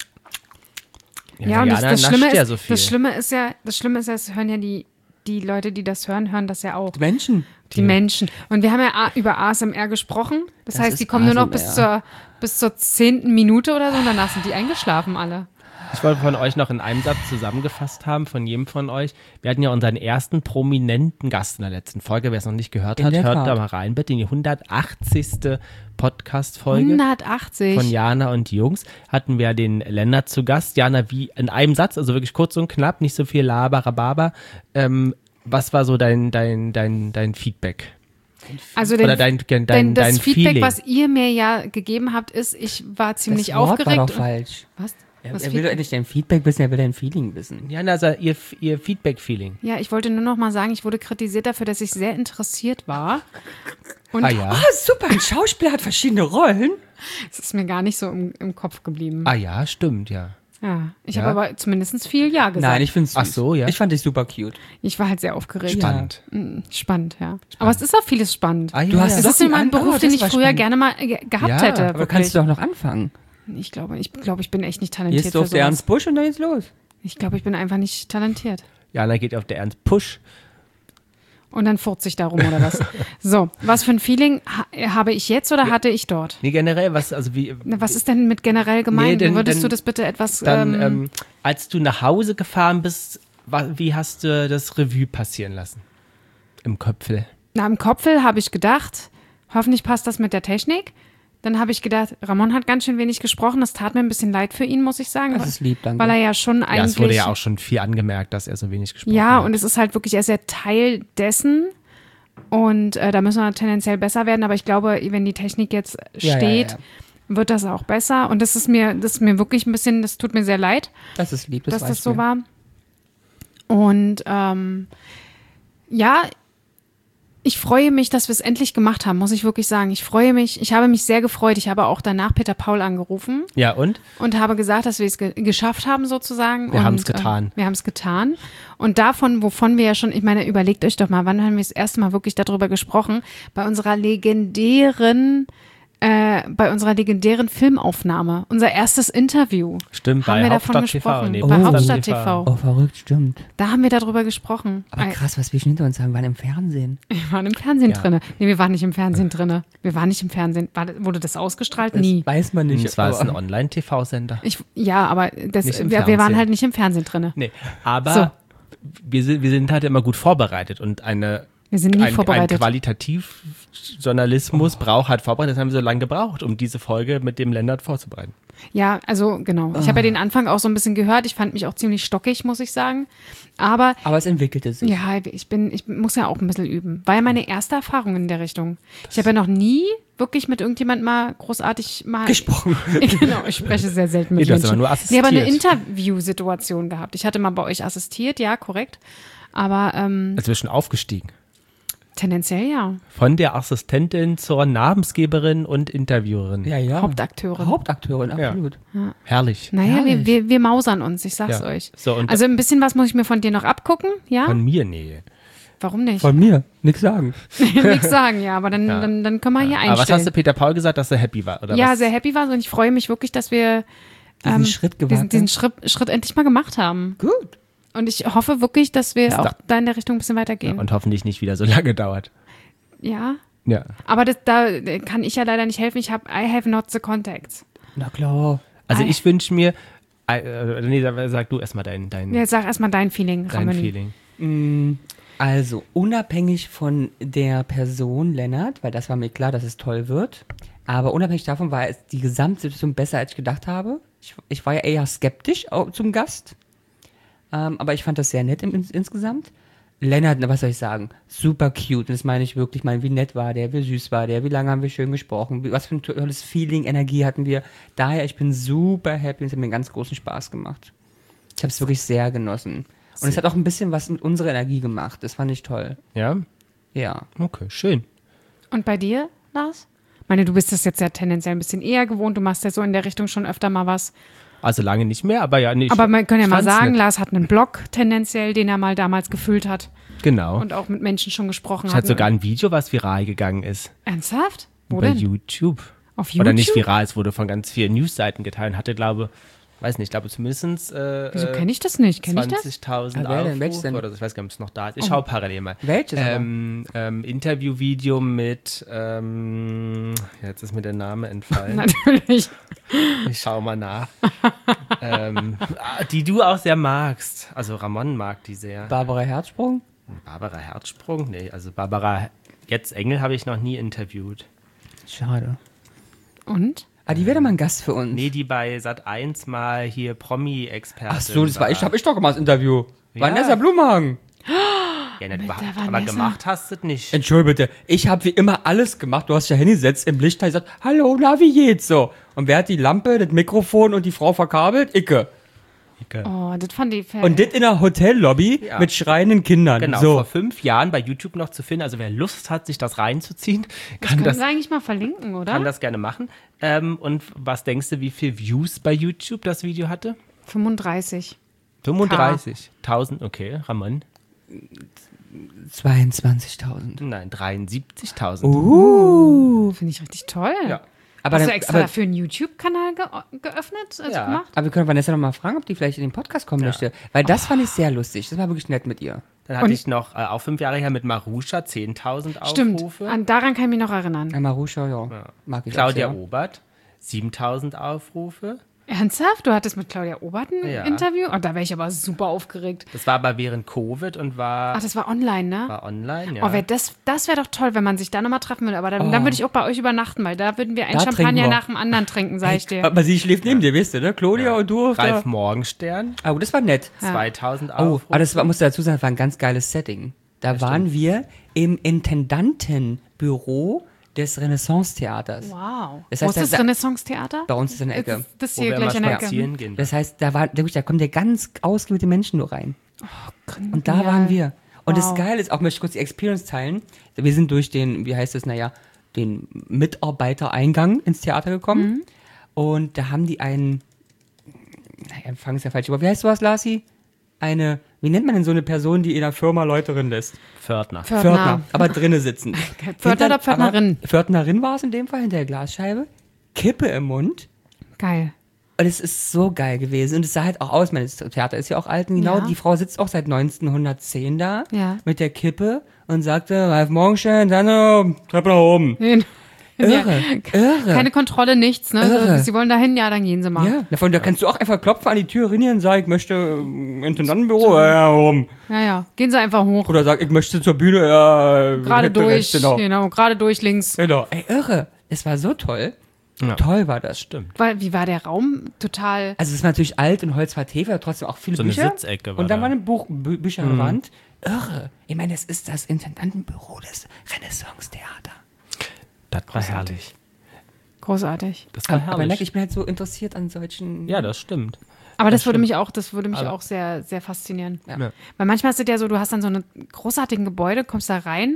Ja, und das, Jana das, nascht Schlimme ist, ja so viel. das Schlimme ist ja, das Schlimme ist ja, es hören ja die, die Leute, die das hören, hören das ja auch. die Menschen. Die Menschen. Und wir haben ja A- über A S M R gesprochen. Das, Das heißt, ist die kommen nur noch A S bis M R. zur, bis zur zehnten Minute oder so und danach sind die eingeschlafen alle. Ich wollte von euch noch in einem Satz zusammengefasst haben, von jedem von euch. Wir hatten ja unseren ersten prominenten Gast in der letzten Folge. Wer es noch nicht gehört In hat, der hört Tat. da mal rein, bitte in die hundertachtzigste Podcast-Folge hundertachtzig. von Jana und die Jungs. Hatten wir den Lennart zu Gast. Jana, wie in einem Satz, also wirklich kurz und knapp, nicht so viel Laberababa. Ähm, was war so dein, dein, dein, dein Feedback? Also den, Oder dein, dein, denn dein, das dein Feedback, Feeling? was ihr mir ja gegeben habt, ist, ich war ziemlich das Wort aufgeregt. war doch und- falsch. Was? Er, Was er will Feedback? doch nicht dein Feedback wissen, er will dein Feeling wissen. Jana, also ihr, ihr Feedback-Feeling. Ja, ich wollte nur noch mal sagen, ich wurde kritisiert dafür, dass ich sehr interessiert war. Und Ah ja, Ah, super, ein Schauspieler hat verschiedene Rollen. es ist mir gar nicht so im, im Kopf geblieben. ah ja, stimmt, ja. Ja, ich Ja? habe aber zumindest viel Ja gesagt. Nein, ich finde es Ach so, ja. Ich fand dich super cute. Ich war halt sehr aufgeregt. Spannend. Mm, Spannend, ja. Aber es ist auch vieles spannend. Ah, ja, Du hast ja. Es doch ist immer ein die Antwort, Beruf, den das ich war früher spannend. gerne mal ge gehabt Ja, hätte. Aber wirklich. kannst du doch noch anfangen. Ich glaube, ich glaube, ich bin echt nicht talentiert Jetzt für durfte sowas. Ernst Busch und dann geht's los. Ich glaube, ich bin einfach nicht talentiert. Jana geht auf der Ernst Push. Und dann furzt sich darum oder was. So, was für ein Feeling ha habe ich jetzt oder hatte ich dort? Nee, generell, was, also wie, Na, was ist denn mit generell gemeint? Nee, denn- Würdest denn- du das bitte etwas... dann, ähm, ähm, als du nach Hause gefahren bist, wa- wie hast du das Revue passieren lassen? Im Köpfel. Na, im Kopfel habe ich gedacht, hoffentlich passt das mit der Technik. Dann habe ich gedacht, Ramon hat ganz schön wenig gesprochen. Das tat mir ein bisschen leid für ihn, muss ich sagen. Das ist lieb, danke. Weil er ja schon eigentlich... Ja, es wurde ja auch schon viel angemerkt, dass er so wenig gesprochen Ja, hat. und es ist halt wirklich, er ist ja Teil dessen. Und äh, da müssen wir tendenziell besser werden. Aber ich glaube, wenn die Technik jetzt Ja, ja, steht, ja. wird das auch besser. Und das ist mir, das ist mir wirklich ein bisschen, das tut mir sehr leid, Das ist lieb, das dass weiß das so mir. war. Und ähm, ja, Ich freue mich, dass wir es endlich gemacht haben, muss ich wirklich sagen. Ich freue mich, ich habe mich sehr gefreut. Ich habe auch danach Peter Paul angerufen. Ja, und? Und habe gesagt, dass wir es ge- geschafft haben sozusagen. Wir und, haben es getan. Äh, wir haben es getan. Und davon, wovon wir ja schon, ich meine, überlegt euch doch mal, wann haben wir das erste Mal wirklich darüber gesprochen? Bei unserer legendären Äh, bei unserer legendären Filmaufnahme, unser erstes Interview. Stimmt, haben bei wir davon Hauptstadt T V. gesprochen. Nee, bei Oh. Hauptstadt T V. Oh, verrückt, stimmt. Da haben wir darüber gesprochen. Aber krass, was wir schon hinter uns haben. Wir waren im Fernsehen. Wir waren im Fernsehen Ja. drinne. Nee, wir waren nicht im Fernsehen drinne. Wir waren nicht im Fernsehen. War, wurde das ausgestrahlt? Nie. Das weiß man nicht. Das war jetzt ein aber- Online-T V-Sender. Ich, ja, aber das, Nicht im wir, wir waren Fernsehen. halt nicht im Fernsehen drinne. Nee, aber So. wir, sind, wir sind halt immer gut vorbereitet und eine Wir sind nie ein, vorbereitet. ein Qualitativjournalismus braucht halt vorbereitet. Das haben wir so lange gebraucht, um diese Folge mit dem Lennart vorzubereiten. Ja, also genau. Ich habe ja den Anfang auch so ein bisschen gehört. Ich fand mich auch ziemlich stockig, muss ich sagen. Aber Aber es entwickelte sich. ja, ich bin, ich muss ja auch ein bisschen üben. War ja meine erste Erfahrung in der Richtung. Ich habe ja noch nie wirklich mit irgendjemand mal großartig mal Gesprochen. Genau, ich spreche sehr selten mit Nee, du hast Menschen. aber nur Nee, aber eine assistiert. Interviewsituation gehabt. Ich hatte mal bei euch assistiert, ja, korrekt. Aber ähm, Also wir sind schon aufgestiegen. tendenziell ja. Von der Assistentin zur Namensgeberin und Interviewerin. Ja, ja. Hauptakteurin. Hauptakteurin, absolut. Herrlich. Naja, wir, Herrlich. wir, wir mausern uns, ich sag's Ja. euch. So, und- also ein bisschen was muss ich mir von dir noch abgucken, ja? Von mir, nee. Warum nicht? Von mir, nix sagen. Nix sagen, ja, aber dann, dann, dann können wir hier einstellen. Aber was hast du Peter Paul gesagt, dass er happy war? Oder ja, was? sehr happy war und ich freue mich wirklich, dass wir Diesen ähm, Schritt gewagt diesen, diesen haben. Schritt, Schritt endlich mal gemacht haben. Gut. Und ich hoffe wirklich, dass wir Ist auch da- da in der Richtung ein bisschen weitergehen. Und hoffentlich nicht wieder so lange dauert. Ja, Ja. aber das, da kann ich ja leider nicht helfen. Ich habe I have not the contacts. Na klar. Also Ei. ich wünsche mir, äh, nee, sag, sag du erstmal dein, dein, Jetzt sag erstmal dein Feeling, dein Ramoni. Feeling. Also, unabhängig von der Person Lennart, weil das war mir klar, dass es toll wird, aber unabhängig davon war es die Gesamtsituation besser, als ich gedacht habe. Ich, ich war ja eher skeptisch au- zum Gast, ähm, aber ich fand das sehr nett im, ins, insgesamt. Lennart, na, was soll ich sagen, super cute, und das meine ich wirklich, ich meine, wie nett war der, wie süß war der, wie lange haben wir schön gesprochen, wie, was für ein tolles Feeling, Energie hatten wir. Daher, ich bin super happy, es hat mir einen ganz großen Spaß gemacht. Ich habe es wirklich sehr genossen. Und es hat auch ein bisschen was mit unserer Energie gemacht. Das fand ich toll. Ja? Ja. Okay, schön. Und bei dir, Lars? Ich meine, du bist das jetzt ja tendenziell ein bisschen eher gewohnt. Du machst ja so in der Richtung schon öfter mal was. Also lange nicht mehr, aber ja, nee. ich- Aber man kann ja ich mal fand's sagen, nett. Lars hat einen Blog tendenziell, den er mal damals gefüllt hat Genau. und auch mit Menschen schon gesprochen Ich hat. hatte sogar ein Video, was viral gegangen ist. Ernsthaft? Wo bei denn? YouTube. Auf YouTube? Oder nicht viral, es wurde von ganz vielen Newsseiten geteilt und hatte, glaube weiß nicht, ich glaube zumindest äh, Wieso kenne ich das nicht? Kenn ich das? zwanzigtausend Ah, wer denn? Welches Aufrufe denn? oder so. Ich weiß gar nicht, ob es noch da ist. Ich schaue parallel mal. Welches aber? Ähm, ähm, Interviewvideo mit, ähm, jetzt ist mir der Name entfallen. Natürlich. Ich schaue mal nach. ähm, ah, die du auch sehr magst. Also Ramon mag die sehr. Barbara Herzsprung? Barbara Herzsprung? Nee, also Barbara jetzt Engel habe ich noch nie interviewt. Schade. Und? Ah, die wäre doch mal ein Gast für uns. Nee, die bei Sat eins mal hier Promi-Expertin. Ach so, das war ich, hab ich doch gemacht, das Interview. War Ja. Vanessa Blumhagen. Ja, ne, du, der aber Vanessa. gemacht hast du es nicht. Entschuldige bitte, ich habe wie immer alles gemacht. Du hast ja hingesetzt im Licht und gesagt, hallo, na, wie geht's so? Und wer hat die Lampe, das Mikrofon und die Frau verkabelt? Icke. Oh, das fand ich fair. Und das in der Hotellobby Ja. mit schreienden Kindern. Genau, so. vor fünf Jahren bei YouTube noch zu finden. Also wer Lust hat, sich das reinzuziehen, das kann können das, wir eigentlich mal verlinken, oder? kann das gerne machen. Ähm, und was denkst du, wie viel Views bei YouTube das Video hatte? fünfunddreißig. fünfunddreißigtausend, okay, Ramon. zweiundzwanzigtausend. Nein, dreiundsiebzigtausend. Uh, finde ich richtig toll. Ja. Aber, Hast dann, du extra aber, dafür einen YouTube-Kanal ge geöffnet, also Ja. gemacht? aber wir können Vanessa noch mal fragen, ob die vielleicht in den Podcast kommen möchte. Weil das fand ich sehr lustig. Das war wirklich nett mit ihr. Dann hatte Und- ich noch, äh, auch fünf Jahre her, mit Marusha zehntausend Stimmt, Aufrufe. an, daran kann ich mich noch erinnern. Einmal Ruscha, ja. Mag ich Claudia auch sehr. Obert, siebentausend Aufrufe. Ernsthaft? Du hattest mit Claudia Obert ein Ja. Interview? Oh, da wäre ich aber super aufgeregt. Das war aber während Covid und war, Ach, das war online, ne? war online, ja. Oh, wär das das wäre doch toll, wenn man sich da nochmal treffen würde. Aber dann, dann würde ich auch bei euch übernachten, weil da würden wir ein Da trinken Champagner wir. nach dem anderen trinken, sag ich dir. Aber sie schläft neben dir, weißt du, ne? Claudia und du. auf der- Ralf Morgenstern, Oh, das war nett. zweitausend Oh, Aufrufe. aber das war, muss dazu sagen, das war ein ganz geiles Setting. Da waren wir im Intendantenbüro des Renaissance-Theaters. Wow. Das Wo heißt, ist das da- Renaissance-Theater? Bei uns ist in der Ecke. Das, das wo hier wir gleich immer in der Ecke. spazieren gehen. Das heißt, da, war, da kommen ja ganz ausgewählte Menschen nur rein. Und da ja. waren wir. Und Wow. das Geile ist, auch möchte ich kurz die Experience teilen. Wir sind durch den, wie heißt es, naja, den Mitarbeitereingang ins Theater gekommen. Mhm. Und da haben die einen, naja, Empfang ist ja falsch, aber wie heißt sowas, Lasi? Eine, wie nennt man denn so eine Person, die in der Firma Leute drin lässt? Pförtner. Pförtner. aber drinnen sitzen. Pförtner oder Hinter- Pförtnerin? aber Pförtnerin war es in dem Fall, hinter der Glasscheibe. Kippe im Mund. Geil. Und es ist so geil gewesen. Und es sah halt auch aus, ich meine, das Theater ist ja auch alt. Und genau, Ja. die Frau sitzt auch seit neunzehnhundertzehn da Ja. mit der Kippe und sagte, Ralf Morgenstern, dann äh, Treppe nach oben. Nee. Irre, irre. Keine Kontrolle, nichts. Ne? Irre. So, sie wollen dahin, ja, dann gehen sie mal. Ja, davon, da kannst du auch einfach klopfen an die Tür, rein und sagen, ich möchte äh, Intendantenbüro, ja, ja, oben. Ja, ja. Gehen sie einfach hoch. Oder sag, ich möchte zur Bühne, ja, Gerade Hälfte durch. rechts, genau. Genau, gerade durch links. Genau. Ey, irre. Es war so toll. Ja. Toll war das. Stimmt. Weil, wie war der Raum? Total. Also es war natürlich alt und Holz vertäfelt, aber trotzdem auch viele So eine Bücher. Sitzecke war und dann da. war ein Buch, Bü Bücher an der Wand. Irre. Ich meine, das ist das Intendantenbüro des Renaissance-Theater. Das war Großartig. herrlich. Großartig. Das war Aber, aber herrlich. merk, ich bin halt so interessiert an solchen... Ja, das stimmt. Aber das, Das würde stimmt. mich auch, das würde mich Aber- auch sehr, sehr faszinieren. Ja. Ja. Weil manchmal ist es ja so, du hast dann so eine großartigen Gebäude, kommst da rein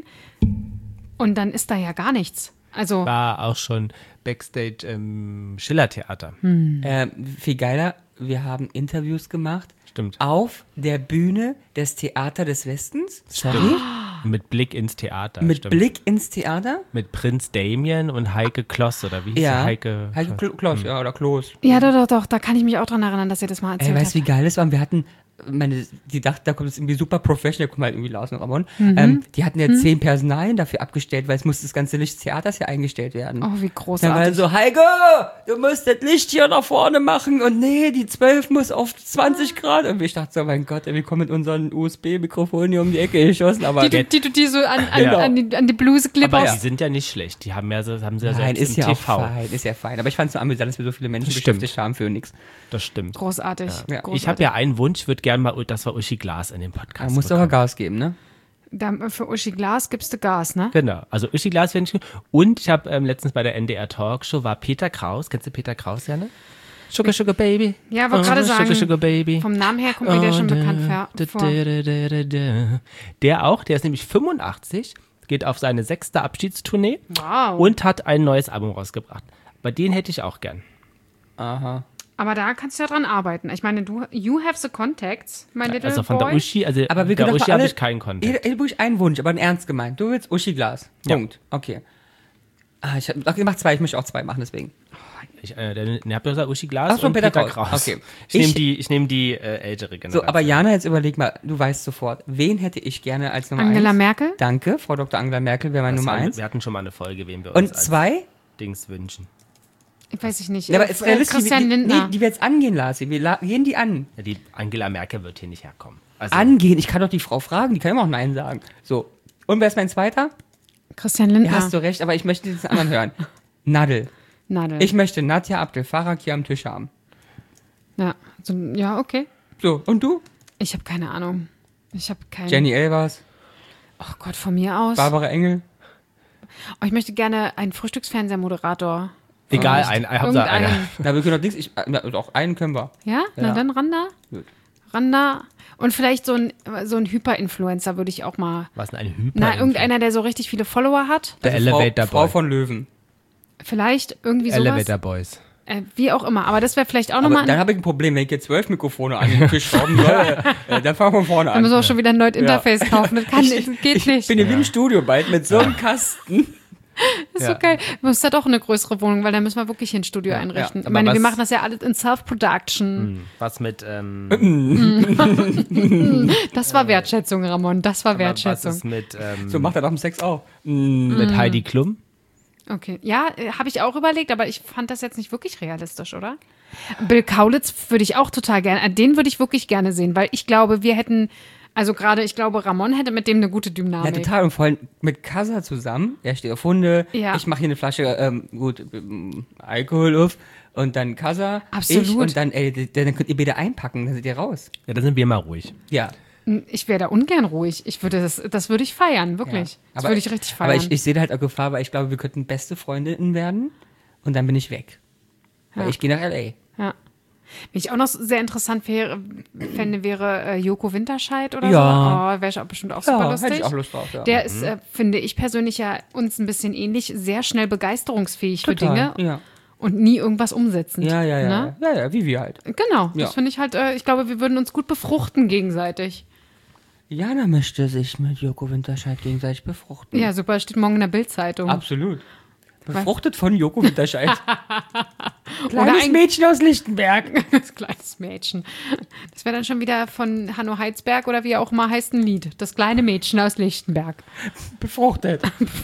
und dann ist da ja gar nichts. Also, War auch schon Backstage im Schillertheater. Ähm, viel geiler, wir haben Interviews gemacht Stimmt. auf der Bühne des Theater des Westens. Sorry. Stimmt. Mit Blick ins Theater. Mit stimmt. Blick ins Theater. Mit Prinz Damien und Heike Kloss, oder wie hieß Ja. sie? Heike. Heike Klo- Kloss, ja, oder Kloß. ja, doch, doch, doch, da kann ich mich auch dran erinnern, dass ihr das mal Ey, erzählt weißt du, wie habt. geil das war? Wir hatten, meine, die dachten, da kommt es irgendwie super professional, guck mal, irgendwie Lars und Ramon. Mhm. Ähm, die hatten ja zehn Personalien dafür abgestellt, weil es musste das ganze Licht des Theaters ja eingestellt werden. Oh, wie Dann war großartig. so, Heike, du musst das Licht hier nach vorne machen und nee, die zwölf muss auf zwanzig Grad. Und ich dachte so, mein Gott, ey, wir kommen mit unseren U S B-Mikrofonen hier um die Ecke geschossen, aber die, du, die du die so an, an, Ja. an, die, an die Bluse Aber klipperst. die sind ja nicht schlecht. Die haben ja so, haben sie ja nein, selbst ist im ja auch T V. fein, ist ja fein. Aber ich fand es so amüsant, dass wir so viele Menschen Das stimmt. beschäftigt haben für nichts. Das stimmt. Großartig. Ja. großartig. Ich habe ja einen Wunsch, ich würde gerne mal, dass wir Uschi Glas in den Podcast Da musst du aber Gas geben, ne? Da, für Uschi Glas gibst du Gas, ne? Genau, also Uschi Glas finde ich gut. Und ich habe ähm, letztens bei der N D R Talkshow war Peter Kraus. Kennst du Peter Kraus, Janne? Sugar Sugar Baby. Ja, wollte Oh, gerade sagen, Sugar Sugar Baby. Vom Namen her kommt mir der schon Oh, bekannt da, da, vor. da, da, da, da, da. Der auch, der ist nämlich fünfundachtzig, geht auf seine sechste Abschiedstournee Wow. und hat ein neues Album rausgebracht. Bei den hätte ich auch gern. Aha. Aber da kannst du ja dran arbeiten. Ich meine, du, you have the contacts, mein little Also von boy. der Uschi, also Aber wir der können doch Uschi mal alle, habe ich keinen Kontakt. Jeder, jeder wirklich einen Wunsch, aber ein ernst gemeint. Du willst Uschi Glas. Ja. Punkt. Okay. Ah, ich, hab, okay, mach zwei, ich möchte auch zwei machen, deswegen. Ich äh, dann, dann habt ihr gesagt Uschi Glas Ach so, und Peter Peter, Kraus. Kraus. Okay. Ich, nehme Ich- die, ich nehm die äh, ältere So, Generation. aber Jana, jetzt überleg mal, du weißt sofort, wen hätte ich gerne als Nummer Angela eins? Merkel? Danke, Frau Doktor Angela Merkel wäre meine Das Nummer haben- eins. Wir hatten schon mal eine Folge, wen wir uns Und als zwei? Dings wünschen. Ich weiß ich nicht. Ja, aber Äh, ist realistisch, Christian die, Lindner. nee, die wir jetzt angehen, Lasi. Wir la- gehen die an. Ja, die Angela Merkel wird hier nicht herkommen. Also, Angehen, ich kann doch die Frau fragen, die kann immer auch Nein sagen. So, und wer ist mein zweiter? Christian Ja, Lindner. hast du recht, aber ich möchte den anderen hören. Nadel. Nadel. Ich möchte Nadja Abdel Farag hier am Tisch haben. ja, so, ja, okay. So, und du? Ich habe keine Ahnung. Ich habe keine. Jenny Elvers, Oh Gott, von mir aus. Barbara Engel. Oh, ich möchte gerne einen Frühstücksfernsehmoderator. egal, Vielleicht ein, ein, Hauptsache einer. irgendeinen. Na, wir können doch nichts, ich, na, auch einen können wir. Ja? Na Ja. dann Randa. Gut. Randa. Und vielleicht so ein, so ein Hyper-Influencer würde ich auch mal. Was denn ein Hyper? Na, irgendeiner, der so richtig viele Follower hat. Der Also Elevator Frau, Frau Boy. von Löwen. Vielleicht irgendwie sowas. Elevator Boys. Äh, wie auch immer. Aber das wäre vielleicht auch Aber nochmal. dann habe ich ein Problem, wenn ich jetzt zwölf Mikrofone an den Tisch schrauben soll, äh, dann fangen wir von vorne Dann müssen wir an. auch schon wieder ein neues Interface kaufen. Das, kann, das geht Ich nicht. bin hier wie im Studio bald mit so einem Kasten. Das ist Ja. so geil. Wir müssen da doch eine größere Wohnung, weil da müssen wir wirklich hier ein Studio einrichten. aber Ich meine, wir was- machen das ja alles in Self-Production. Hm, Was mit, ähm, Das war Wertschätzung, Ramon. Das war aber was Wertschätzung. ist mit, ähm, So macht er doch um Sex auch. mit Heidi Klum? Okay. Ja, habe ich auch überlegt, aber ich fand das jetzt nicht wirklich realistisch, oder? Bill Kaulitz würde ich auch total gerne, äh, den würde ich wirklich gerne sehen, weil ich glaube, wir hätten, also gerade, ich glaube, Ramon hätte mit dem eine gute Ja, Dynamik. total. Und vor allem mit Kassa zusammen. Er steht auf Hunde. Ja. Ich mache hier eine Flasche, ähm, gut, ähm, Alkohol auf. Und dann Kassa. Absolut. Ich, und dann, ey, dann könnt ihr beide einpacken, dann seid ihr raus. Ja, dann sind wir mal ruhig. Ja. Ich wäre da ungern ruhig. Ich würde das, das würde ich feiern, wirklich. Ja. Das Aber- würde ich richtig feiern. Aber ich, ich sehe da halt auch Gefahr, weil ich glaube, wir könnten beste Freundinnen werden. Und dann bin ich weg. Weil Ja. ich gehe nach L A. ja. Wen ich auch noch sehr interessant wäre, fände, wäre äh, Joko Winterscheid oder Ja. so. Oh, wäre ich auch bestimmt auch super Ja, lustig. hätte ich auch Lust drauf, ja. Der ist, äh, finde ich persönlich ja uns ein bisschen ähnlich, sehr schnell begeisterungsfähig für Dinge Ja. und nie irgendwas umsetzen. Ja, ja, ja. Ne? Ja, ja, wie wir halt. Genau, Ja. das finde ich halt, äh, ich glaube, wir würden uns gut befruchten gegenseitig. Jana möchte sich mit Joko Winterscheid gegenseitig befruchten. Ja, super, steht morgen in der Bildzeitung. Absolut. Befruchtet von Joko Winterscheid. Oder Kleines ein- Mädchen aus Lichtenberg. Das kleines Mädchen. Das wäre dann schon wieder von Hanno Heidsberg oder wie er auch mal heißt, ein Lied. Das kleine Mädchen aus Lichtenberg. Befruchtet.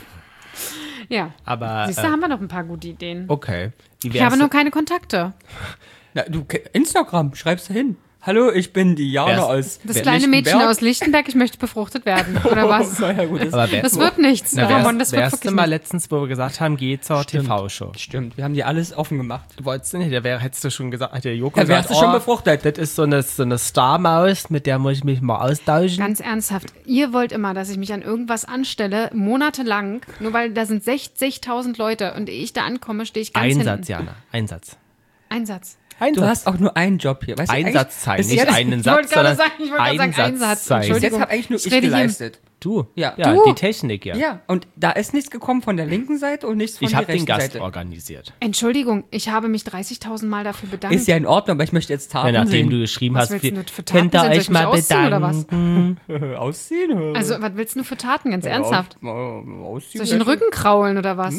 Ja. Aber, Siehst du, äh, haben wir noch ein paar gute Ideen. Okay. Wie Ich wär's habe nur keine Kontakte. Na, du, Instagram, schreibst du hin. Hallo, ich bin die Jana Wär's- aus Das Wer- kleine Mädchen Lichtenberg. aus Lichtenberg, ich möchte befruchtet werden. Oder was? Naja, gut, das aber wär's, Das wird nichts. na, Ramon, wär's, das wird wärst du wirklich mal nichts. letztens, wo wir gesagt haben, geh zur T V-Show. stimmt. Wir haben die alles offen gemacht. Wolltest du nicht? Da wär, hättest du schon gesagt, hat der Joko Da gesagt, wärst du schon oh, befruchtet. das ist so eine, so eine Starmaus, mit der muss ich mich mal austauschen. Ganz ernsthaft, ihr wollt immer, dass ich mich an irgendwas anstelle, monatelang, nur weil da sind sechzigtausend Leute und ehe ich da ankomme, stehe ich ganz Einsatz, hinten. Jana, Einsatz. Einsatz. Du hast auch nur einen Job hier. Weißt du, Einsatz zeigen, bis nicht jetzt, einen Ich Satz, wollte gerade sondern sagen, ich wollte gerade sagen, Einsatz. zeigen. bis Entschuldigung. jetzt habe eigentlich nur Ich ich, rede hier- geleistet. Du? Ja. Ja, Du? die Technik, ja. Ja, und da ist nichts gekommen von der linken Seite und nichts von Ich der habe den rechten Gast Seite. organisiert. Entschuldigung, ich habe mich dreißigtausend Mal dafür bedankt. Ist ja in Ordnung, aber ich möchte jetzt Taten Ja, nachdem sehen. du geschrieben Was hast, willst wir- du denn für Taten könnt ihr sehen? Soll euch ich mich mal ausziehen oder was? bedanken. Ausziehen? Also, was willst du für Taten, ganz ernsthaft? Aus, ausziehen. Soll ich den Rücken kraulen oder was?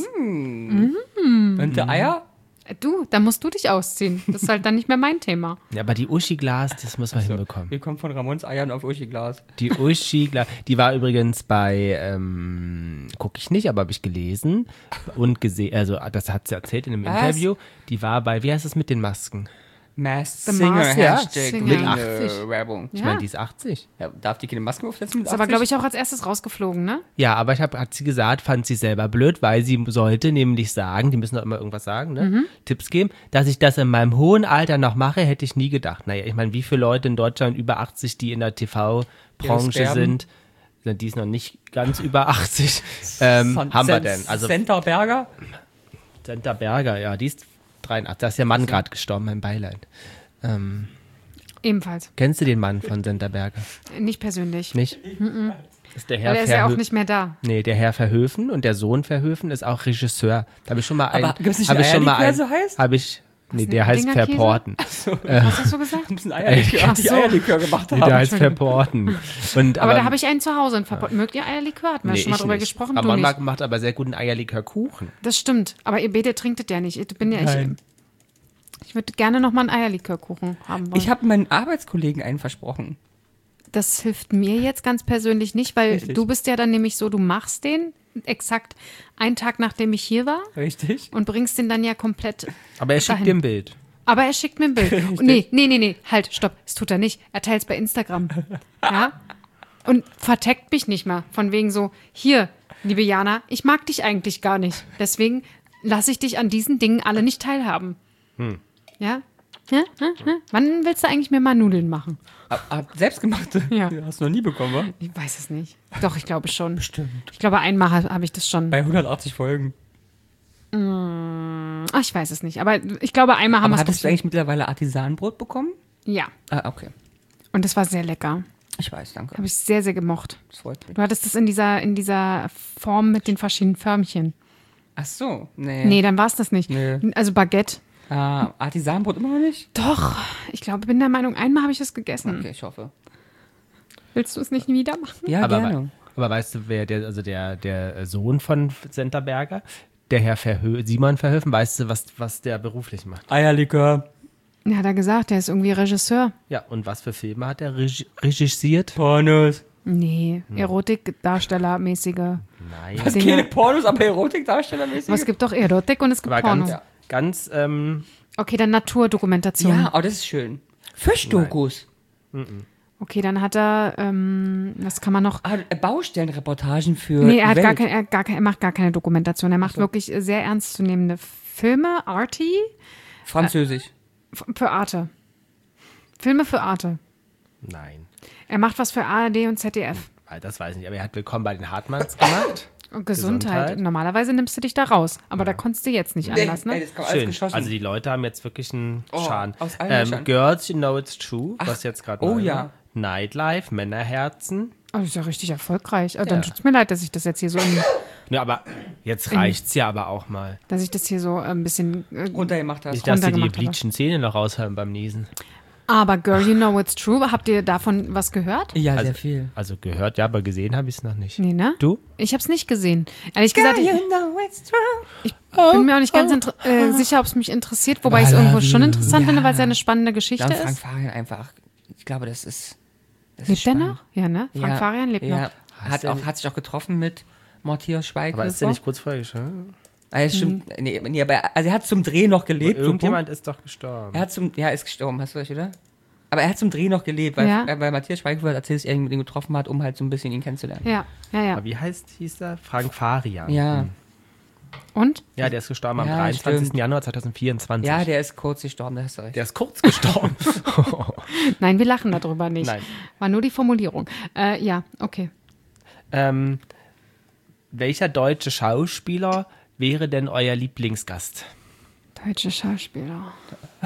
Und der Eier? Du, da musst du dich ausziehen. Das ist halt dann nicht mehr mein Thema. Ja, aber die Uschi-Glas, das muss man hinbekommen. Wir kommen von Ramons Eiern auf Uschi-Glas. Die Uschi-Glas, die war übrigens bei, ähm, gucke ich nicht, aber habe ich gelesen und gesehen, also das hat sie erzählt in einem Was? Interview, die war bei, wie heißt es mit den Masken? Masked The Singer Masked Hashtag Singer. mit Mit achtzig Werbung. Ich Ja. meine, die ist achtzig. Ja, darf die keine Masken aufsetzen mit Ist aber, glaube ich, auch als erstes rausgeflogen, ne? Ja, aber ich hab, hat sie gesagt, fand sie selber blöd, weil sie sollte nämlich sagen, die müssen doch immer irgendwas sagen, ne? Mhm. Tipps geben, dass ich das in meinem hohen Alter noch mache, hätte ich nie gedacht. Naja, ich meine, wie viele Leute in Deutschland über achtzig, die in der T V-Branche sterben. sind, sind die ist noch nicht ganz über achtzig, ähm, San- haben wir Sen- denn? Also Center Berger? Senta Berger, ja, die ist dreiundachtzig, da ist der Mann gerade gestorben, mein Beileid. Ähm, Ebenfalls. kennst du den Mann von Senta Berger? Nicht persönlich. Nicht? Das ist der Herr Weil er ist ja auch Verhö- nicht mehr da. Nee, der Herr Verhöfen und der Sohn Verhöfen ist auch Regisseur. Da habe ich schon mal einen. Aber gibt's nicht hab einen ich schon mal Eierlikör, einen, so heißt? Habe ich. Nee, der ein heißt Dingerkäse? Verporten. Was hast du gesagt? Ein Eierlikör, Ach die so. Eierlikör gemacht Nee, haben. der heißt Verporten. Und, Aber da habe ich einen zu Hause in Verbot. Mögt ihr Eierlikör? Hatten wir nee, schon mal ich drüber nicht. gesprochen? Aber Du man nicht. macht aber sehr guten Eierlikörkuchen. Das stimmt. Aber ihr beide trinktet ja nicht. Ich bin ja, ich, Nein. ich würde gerne noch mal einen Eierlikörkuchen haben wollen. Ich habe meinen Arbeitskollegen einen versprochen. Das hilft mir jetzt ganz persönlich nicht, weil Richtig. du bist ja dann nämlich so, du machst den exakt einen Tag, nachdem ich hier war Richtig? und bringst den dann ja komplett. Aber er schickt Dahin. dir ein Bild. Aber er schickt mir ein Bild. Und nee, nee, nee, nee, halt, stopp, das tut er nicht. Er teilt es bei Instagram. Ja? Und verteckt mich nicht mal. Von wegen so, hier, liebe Jana, ich mag dich eigentlich gar nicht. Deswegen lasse ich dich an diesen Dingen alle nicht teilhaben. Ja? Ja? Ja? Ja? Wann willst du eigentlich mir mal Nudeln machen? Ab, ab, selbstgemachte? Ja. Hast du noch nie bekommen, wa? Ich weiß es nicht. Doch, ich glaube schon. Bestimmt. Ich glaube, einmal habe hab ich das schon. Bei hundertachtzig Folgen. Ach, ich weiß es nicht. Aber ich glaube, einmal haben Aber wir hattest es du eigentlich mittlerweile Artisanbrot bekommen? Ja. Ah, okay. Und das war sehr lecker. Ich weiß, danke. Habe ich sehr, sehr gemocht. Das freut mich. Du hattest das in dieser, in dieser Form mit den verschiedenen Förmchen. Ach so, nee. Nee, dann war es das nicht. Nee. Also Baguette. Ah, Artisanbrot immer noch nicht? Doch, ich glaube, bin der Meinung, einmal habe ich es gegessen. Okay, ich hoffe. Willst du es nicht wieder machen? Ja, aber, gerne. aber weißt du, wer der, also der, der Sohn von Senta Berger, der Herr Verhö Simon Verhöfen, weißt du, was, was der beruflich macht? Eierlikör, Ja, hat er gesagt, der ist irgendwie Regisseur. Ja, und was für Filme hat er regi regisiert? Pornos. Nee, Erotikdarstellermäßige. Nein. Was, Dinge. keine Pornos, aber Erotikdarstellermäßig? Aber es gibt doch Erotik und es gibt Aber Porno. ganz, ganz, ähm, Okay, dann Naturdokumentation. Ja, oh, das ist schön. Fischdokus. Okay, dann hat er, ähm, was kann man noch? Ah, Baustellenreportagen für Nee, er, hat Welt. gar kein, er, hat gar kein, er macht gar keine Dokumentation. Er macht wirklich sehr ernstzunehmende Filme, Arty, Französisch. f- für Arte. Filme für Arte. nein. Er macht was für A R D und Z D F. Das weiß ich nicht, aber er hat Willkommen bei den Hartmanns gemacht. Gesundheit. Gesundheit. Normalerweise nimmst du dich da raus. Aber da konntest du jetzt nicht anders, Ey, ne? das kommt alles Schön. geschossen. Also die Leute haben jetzt wirklich einen Oh, Schaden. aus allen Ähm, Löchern. Girls, You Know It's True, was jetzt gerade Oh neu ja. war. Nightlife, Männerherzen. Oh, das ist ja richtig erfolgreich. Oh, dann Ja. tut's mir leid, dass ich das jetzt hier so, in, Ja, aber jetzt reicht's ja aber auch mal. dass ich das hier so ein bisschen. Äh, runtergemacht hast. Nicht, dass die die runtergemacht habe. bleachen Zähne noch raushören beim Niesen. aber Girl, You Know It's True. Habt ihr davon was gehört? Ja, Also- sehr viel. Also gehört, ja, aber gesehen habe ich es noch nicht. Nee, ne? Du? Ich hab's nicht gesehen. Ehrlich gesagt, ich, know it's true. ich bin mir auch nicht ganz inter- äh, sicher, ob es mich interessiert, wobei ich es irgendwo schon interessant finde, weil es ja eine spannende Geschichte Ja, und Frank ist. Farian einfach. Ich glaube, das ist. Das ist Lebt der spannend. noch? Ja, ne? Frank Ja, Farian lebt ja. noch. Hat, auch, hat sich auch getroffen mit Matthias Schweighöfer. Aber ist der nicht kurz vorher gestorben? Ah, ja, stimmt. Nee, nee, aber also er hat zum Dreh noch gelebt. so Irgendjemand ist doch gestorben. Er hat zum, ja, ist gestorben, hast du recht, oder? Aber er hat zum Dreh noch gelebt, weil, Ja. äh, weil Matthias Schweighöfer erzählt, dass er ihn mit ihm getroffen hat, um halt so ein bisschen ihn kennenzulernen. Ja, ja, ja. Aber wie heißt, hieß der? Frank Farian. Ja, Und? Ja, der ist gestorben am Ja, dreiundzwanzigsten stimmt. Januar zweitausendvierundzwanzig. ja, der ist kurz gestorben, da hast du recht. Der ist kurz gestorben. Nein, wir lachen darüber nicht. Nein. War nur die Formulierung. Äh, ja, okay. ähm, welcher deutsche Schauspieler wäre denn euer Lieblingsgast? Deutsche Schauspieler.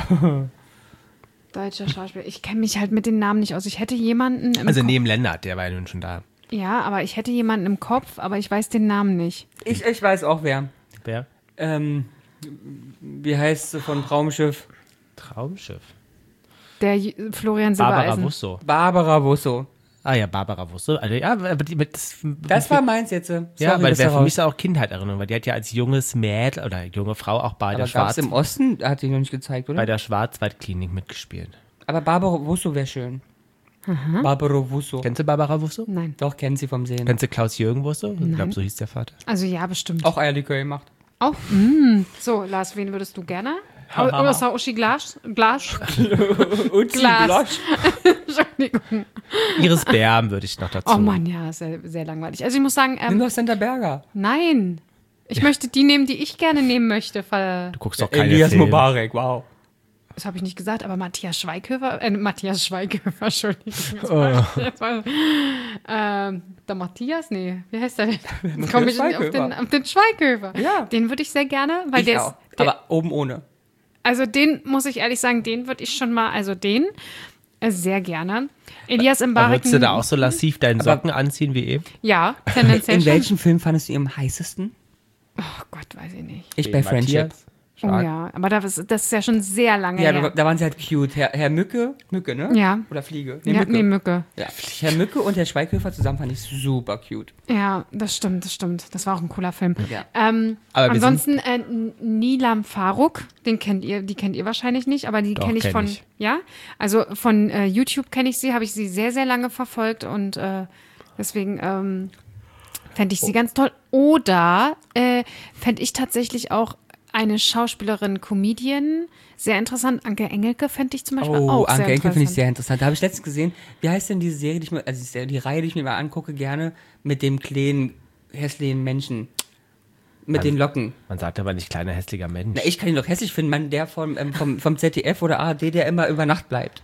Deutscher Schauspieler. Ich kenne mich halt mit den Namen nicht aus. Ich hätte jemanden im Also Kopf. neben Lennart, der war ja nun schon da. Ja, aber ich hätte jemanden im Kopf, aber ich weiß den Namen nicht. Ich, ich weiß auch wer. Wer? Ähm, wie heißt sie von Traumschiff? Traumschiff. Der J- Florian Barbara Silbereisen. Wusso. Barbara Wusso. Ah ja, Barbara Wusso. Also, ja, aber die, mit, das, Das war meins jetzt. Sorry, ja, weil das wäre für raus. mich auch Kindheitserinnerung, weil die hat ja als junges Mädel oder junge Frau auch bei der, Aber gab's Schwarz, im Osten? Hat die noch nicht gezeigt, oder? bei der Schwarzwaldklinik mitgespielt. Aber Barbara Wusso wäre schön. Barbara Wusso. Kennst du Barbara Wusso? Nein. Doch, kennt sie vom Sehen. Kennst du Klaus-Jürgen Wusso? Ich glaube, so hieß der Vater. Also ja, bestimmt. Auch Eierlikör gemacht. Auch. Mm. So, Lars, wen würdest du gerne? Au- Außer Uschi Glas. Glas. Und Glas. Entschuldigung. Iris Berben würde ich noch dazu. Oh Mann, ja, sehr, sehr langweilig. Also ich muss sagen, Nimm ähm, doch Santa Berger. nein. Ich möchte die nehmen, die ich gerne nehmen möchte. Weil, Du guckst doch keine Elias Filme. Mubarak, wow. das habe ich nicht gesagt, aber Matthias Schweighöfer, äh, Matthias Schweighöfer, Entschuldigung. Jetzt Oh. war, jetzt war, ähm, der Matthias? Nee, wie heißt der denn? Jetzt komme ich nicht auf den, Schweighöfer. auf den Schweighöfer. Ja. Den würde ich sehr gerne, weil Ich der auch. ist, der, Aber oben ohne. also den muss ich ehrlich sagen, den würde ich schon mal, also den äh, sehr gerne. Elias Aber Mbarek. würdest du da auch so lassiv deinen Socken anziehen wie eben? Ja, tendenziell In schon. welchem Film fandest du ihn am heißesten? Oh Gott, weiß ich nicht. Ich bei Friendship. Oh ja, aber das, das ist ja schon sehr lange Ja, her. da, da waren sie halt cute. Herr, Herr Mücke, Mücke, ne? Ja. Oder Fliege? ja, nee, Mücke. Ja, Herr Mücke und Herr Schweighöfer zusammen fand ich super cute. Ja, das stimmt, das stimmt. Das war auch ein cooler Film. Ja. Ähm, Aber wir ansonsten äh, N- Nilam Faruk, den kennt ihr, die kennt ihr wahrscheinlich nicht, aber die Doch, kenne ich kenn von, ich. ja, also von äh, YouTube kenne ich sie, habe ich sie sehr, sehr lange verfolgt und äh, deswegen ähm, fände ich sie ganz toll. Oder äh, fände ich tatsächlich auch eine Schauspielerin, Comedian, sehr interessant. Anke Engelke fände ich zum Beispiel Oh, auch sehr Anke Engelke finde ich interessant. sehr interessant. Da habe ich letztens gesehen, wie heißt denn die Serie, die ich mir, also die, Serie, die Reihe, die ich mir mal angucke, gerne mit dem kleinen, hässlichen Menschen. Mit den Locken. Man sagt aber nicht kleiner, hässlicher Mensch. Na, ich kann ihn doch hässlich finden, man, der vom, ähm, vom, vom Z D F oder A R D, der immer über Nacht bleibt.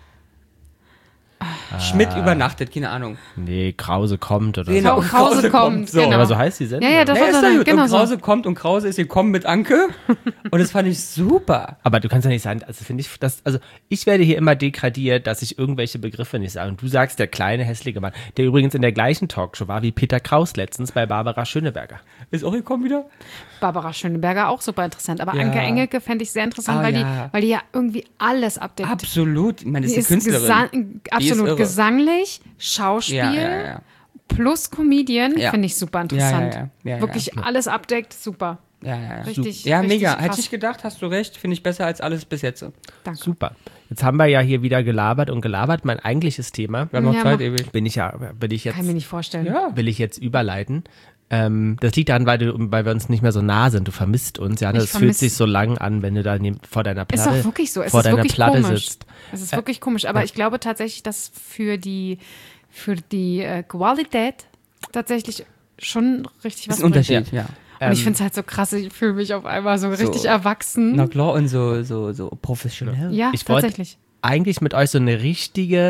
Schmidt übernachtet, keine Ahnung. Nee, Krause kommt oder Genau. so. Oh, Krause kommt, so. genau. Ja, aber so heißt die Sendung. Ja, ja, das Ja, war ist so, doch gut. genau und so. Krause kommt und Krause ist gekommen mit Anke. Und das fand ich super. Aber du kannst ja nicht sagen, also finde ich, das, also ich werde hier immer degradiert, dass ich irgendwelche Begriffe nicht sage. Und du sagst der kleine, hässliche Mann, der übrigens in der gleichen Talkshow war wie Peter Kraus letztens bei Barbara Schöneberger. Ist auch gekommen wieder? Barbara Schöneberger auch super interessant. Aber Ja. Anke Engelke fände ich sehr interessant, Ah, weil, ja. die, weil die ja irgendwie alles abdeckt. Absolut. Ich meine, das Die ist eine ist Künstlerin. gesang, absolut irre. gesanglich, Schauspiel Ja, ja, ja. plus Comedian, Ja. finde ich super interessant. Ja, ja, ja. Ja, Wirklich ja. alles abdeckt, super. Ja, ja, ja. Richtig, Ja, richtig mega. krass. Hätte ich gedacht, hast du recht. Finde ich besser als alles bis jetzt. Danke. Super. Jetzt haben wir ja hier wieder gelabert und gelabert. Mein eigentliches Thema Wir haben noch Ja, Zeit mach- ewig. bin ich ja, will ich jetzt, Kann ich mir nicht vorstellen. Ja. will ich jetzt überleiten. Ähm, das liegt daran, weil, du, weil wir uns nicht mehr so nah sind. Du vermisst uns. Ja, das Ich fühlt vermiss- sich so lang an, wenn du da neben, vor deiner Ist Platte, doch wirklich so. Es vor ist deiner wirklich Platte komisch. sitzt. Es ist wirklich komisch. Aber ich glaube tatsächlich, dass für die, für die äh, Qualität tatsächlich schon richtig was Ist ein bringt. Unterschied, ja. Und ich finde es halt so krass, ich fühle mich auf einmal so richtig erwachsen. Na klar, und so, so, so professionell. Ja, Ich wollte tatsächlich. eigentlich mit euch so eine richtige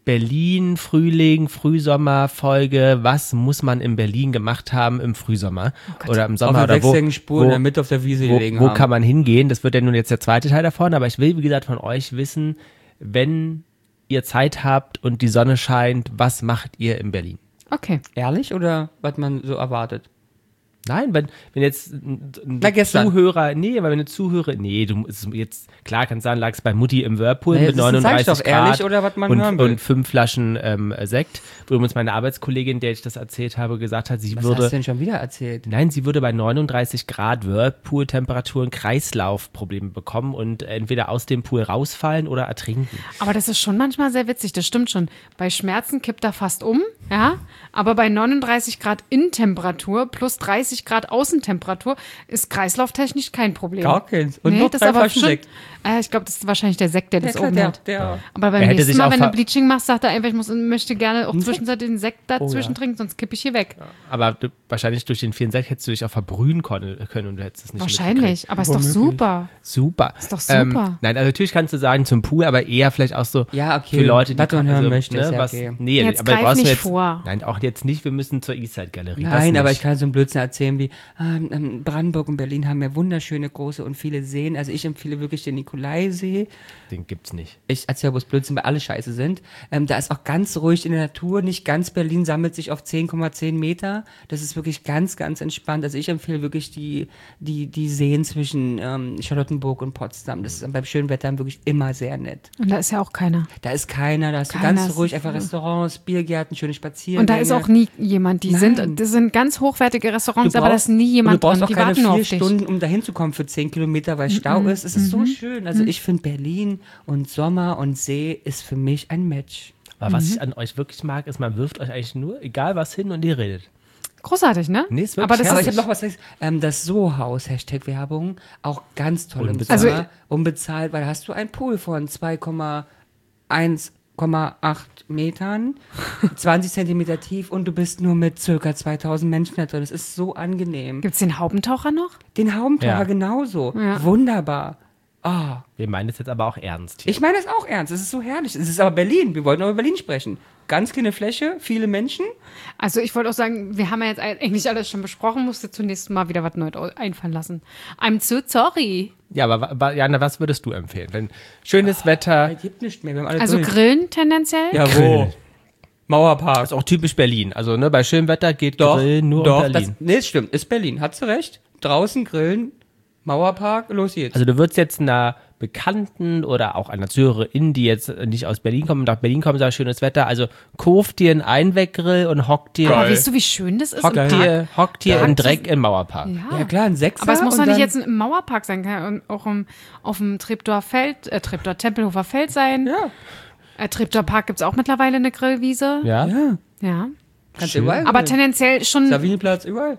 Berlin, Frühling, Frühsommer, Folge. Was muss man in Berlin gemacht haben im Frühsommer oder im Sommer? Auf der Oder wo, wechselnden Spur in der Mitte auf der Wiese wo, gelegen wo haben. kann man hingehen? Das wird ja nun jetzt der zweite Teil davon, aber ich will, wie gesagt, von euch wissen, wenn ihr Zeit habt und die Sonne scheint, was macht ihr in Berlin? Okay. Ehrlich oder was man so erwartet? Nein, wenn, wenn jetzt ein, ein Na, gestern. Zuhörer, nee, aber wenn eine Zuhörer, nee, du ist jetzt, klar kannst sagen, lagst bei Mutti im Whirlpool Nee, mit das ist- sag ich neununddreißig doch, ehrlich Grad oder was man und, hören will. und fünf Flaschen ähm, Sekt. Übrigens meine Arbeitskollegin, der ich das erzählt habe, gesagt hat, sie Was würde, hast du denn schon wieder erzählt? nein, sie würde bei neununddreißig Grad Whirlpool-Temperaturen Kreislaufprobleme bekommen und entweder aus dem Pool rausfallen oder ertrinken. Aber das ist schon manchmal sehr witzig, das stimmt schon. Bei Schmerzen kippt er fast um, ja. Aber bei neununddreißig Grad Innentemperatur plus dreißig Grad Außentemperatur ist kreislauftechnisch kein Problem. Gar keins. Und nee, noch das drei ist aber Flaschen schon, Sekt. äh, ich glaube, das ist wahrscheinlich der Sekt, der das klar, oben der, hat. der, Aber beim Er hätte nächsten sich Mal, auch wenn du ver- Bleaching machst, sagt er einfach, ich muss, möchte gerne auch Sekt? zwischenzeitlich den Sekt dazwischen ja. trinken, sonst kippe ich hier weg. Aber du, wahrscheinlich durch den vielen Sekt hättest du dich auch verbrühen können, können und du hättest es nicht mitgekriegt. Wahrscheinlich, aber ist doch Womöglich. super. Super. Ist doch super. nein, also natürlich kannst du sagen zum Pool, aber eher vielleicht auch so Ja, okay. für Leute, die Was man hören also, möchte, ist ja was, okay. Nee, Jetzt aber greif brauchst du nicht jetzt, vor. Nein, auch jetzt nicht, wir müssen zur Eastside-Galerie. das Nein, nicht. aber ich kann so einen Blödsinn erzählen wie ähm, ähm, Brandenburg und Berlin haben ja wunderschöne große und viele Seen. Also ich empfehle wirklich den Nikolaisee. Den gibt's nicht. Ich erzähle, wo es Blödsinn, weil alle scheiße sind. Ähm, da ist auch ganz ruhig in der Natur. Nicht ganz Berlin sammelt sich auf zehn Komma zehn Meter. Das ist wirklich ganz, ganz entspannt. Also ich empfehle wirklich die, die, die Seen zwischen ähm, Charlottenburg und Potsdam. Das ist beim schönen Wetter wirklich immer sehr nett. Und da ist ja auch keiner. Da ist keiner, da hast du Keiner ganz ist- ruhig einfach Restaurants, Biergärten, schöne Spaziergänge. Und da ist auch nie jemand. Die Nein. sind, das sind ganz hochwertige Restaurants, Du aber da ist nie jemand und du brauchst dran. auch Die keine warten nur vier auf dich. Stunden, um da hinzukommen für zehn Kilometer, weil Stau ist. Es ist so schön. Also ich finde Berlin und Sommer und See ist für mich ein Match. Aber was ich an euch wirklich mag, ist, man wirft euch eigentlich nur, egal was hin und ihr redet. Großartig, ne? Nee, ist wirklich aber das Aber herrlich. ich habe noch was, ähm, das Sohaus, Hashtag Werbung, auch ganz toll im Unbezahlt. Sommer. Also- unbezahlt, weil da hast du einen Pool von zwei Komma eins Komma acht Metern, zwanzig Zentimeter tief und du bist nur mit circa zweitausend Menschen da drin. Das ist so angenehm. Gibt es den Haubentaucher noch? Den Haubentaucher Ja. genauso. Ja. Wunderbar. Ah. Wir meinen das jetzt aber auch ernst hier. Ich meine das auch ernst. Es ist so herrlich. Es ist aber Berlin. Wir wollten über Berlin sprechen. Ganz kleine Fläche, viele Menschen. Also ich wollte auch sagen, wir haben ja jetzt eigentlich alles schon besprochen, musste zunächst mal wieder was Neues einfallen lassen. I'm so sorry. Ja, aber wa- wa- Jana, was würdest du empfehlen? Wenn schönes Wetter, Es gibt nichts mehr. Wir haben alle Also durch. Grillen tendenziell? Ja, wo? Mauerpark. ist auch typisch Berlin. Also ne, bei schönem Wetter geht Doch, Grillen nur doch. in Das, Berlin. nee, es stimmt. Ist Berlin. Hast du recht. Draußen grillen, Mauerpark, los geht's. Also du würdest jetzt einer Bekannten oder auch einer Zuhörerin, die jetzt nicht aus Berlin kommen, nach Berlin kommen, sagt schönes Wetter, also kauft dir einen Einweggrill und hockt dir, Aber weißt du, wie schön das ist hockt im Park? dir, hockt dir Da im hat's- Dreck im Mauerpark. Ja. ja klar, ein Sechser. Aber es muss und doch nicht dann- jetzt im Mauerpark sein, kann ja auch im, auf dem Treptower Feld, äh, Treptower Tempelhofer Feld sein. Ja, Äh, Treptower Park gibt es auch mittlerweile eine Grillwiese. Ja? ja. Ja. Kannst Schön. du überall Aber grillen. tendenziell schon Savineplatz, überall.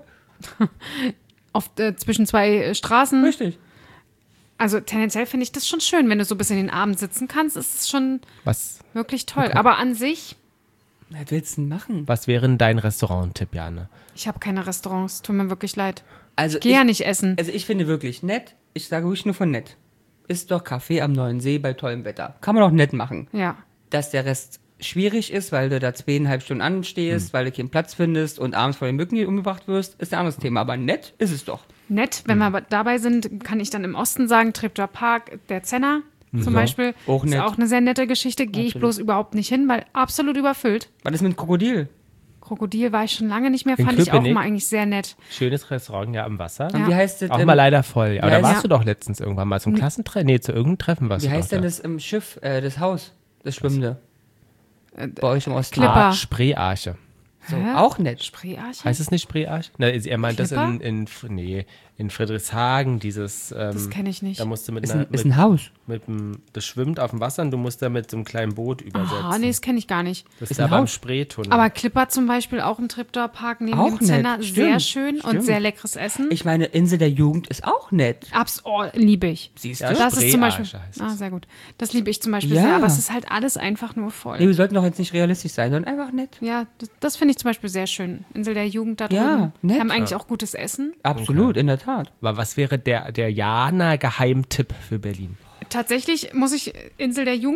auf, äh, zwischen zwei äh, Straßen. Richtig. Also tendenziell finde ich das schon schön, wenn du so bis in den Abend sitzen kannst, ist es schon Was, wirklich toll. Aber an sich, Was willst du denn machen? was wäre denn dein Restaurant-Tipp, Jana? ich habe keine Restaurants, tut mir wirklich leid. Also Geh ja nicht essen. Also ich finde wirklich nett. Ich sage wirklich nur von nett. Ist doch Kaffee am Neuen See bei tollem Wetter. Kann man auch nett machen. Ja. Dass der Rest schwierig ist, weil du da zweieinhalb Stunden anstehst, weil du keinen Platz findest und abends vor den Mücken umgebracht wirst, ist ein anderes Thema. Aber nett ist es doch. Nett, wenn wir aber dabei sind, kann ich dann im Osten sagen, Treptower Park, der Zenner zum Beispiel. auch ist nett. auch eine sehr nette Geschichte. Gehe ich bloß überhaupt nicht hin, weil absolut überfüllt. Was ist mit Krokodil? Krokodil war ich schon lange nicht mehr, In fand ich auch Köpenick? mal eigentlich sehr nett. Schönes Restaurant, ja, am Wasser. Ja. Wie heißt das? Auch ähm, mal leider voll. Ja. Aber da heißt- warst du doch letztens irgendwann mal zum Klassentreffen. Nee, zu irgendeinem Treffen warst Wie du heißt doch denn da. das im Schiff, äh, das Haus, das Schwimmende? Bei euch im Osten. Clipper. Ah, Spreearche. So, Hä? auch nett. Spreearche? Heißt es nicht Spreearche? Na, er meint das Clipper? in, in, F- nee, in Friedrichshagen, dieses, ähm, Das kenne ich nicht. da musst du mit, Ist einer, ein, ist mit, ein Haus. mit dem, das schwimmt auf dem Wasser und du musst da mit so einem kleinen Boot übersetzen. Ah, nee, das kenne ich gar nicht. das ist ist ein aber im Haus. Spreetunnel. Aber Clipper zum Beispiel auch im Treptower Park neben Auch dem nett, Zenner. stimmt, Sehr schön und stimmt. sehr leckeres Essen. Ich meine, Insel der Jugend ist auch nett. Abs oh, liebe ich. Siehst Ja, du? Das ist zum Spreearche Beispiel. heißt es. Ah, sehr gut. Das liebe ich zum Beispiel Ja. sehr, aber es ist halt alles einfach nur voll. Nee, wir sollten doch jetzt nicht realistisch sein, sondern einfach nett. Ja, das, das finde ich zum Beispiel sehr schön. Insel der Jugend da drüben. Ja, nett. Haben eigentlich auch gutes Essen. Absolut, in der Tat. Aber was wäre der, der Jana-Geheimtipp für Berlin? Tatsächlich muss ich Insel der Jugend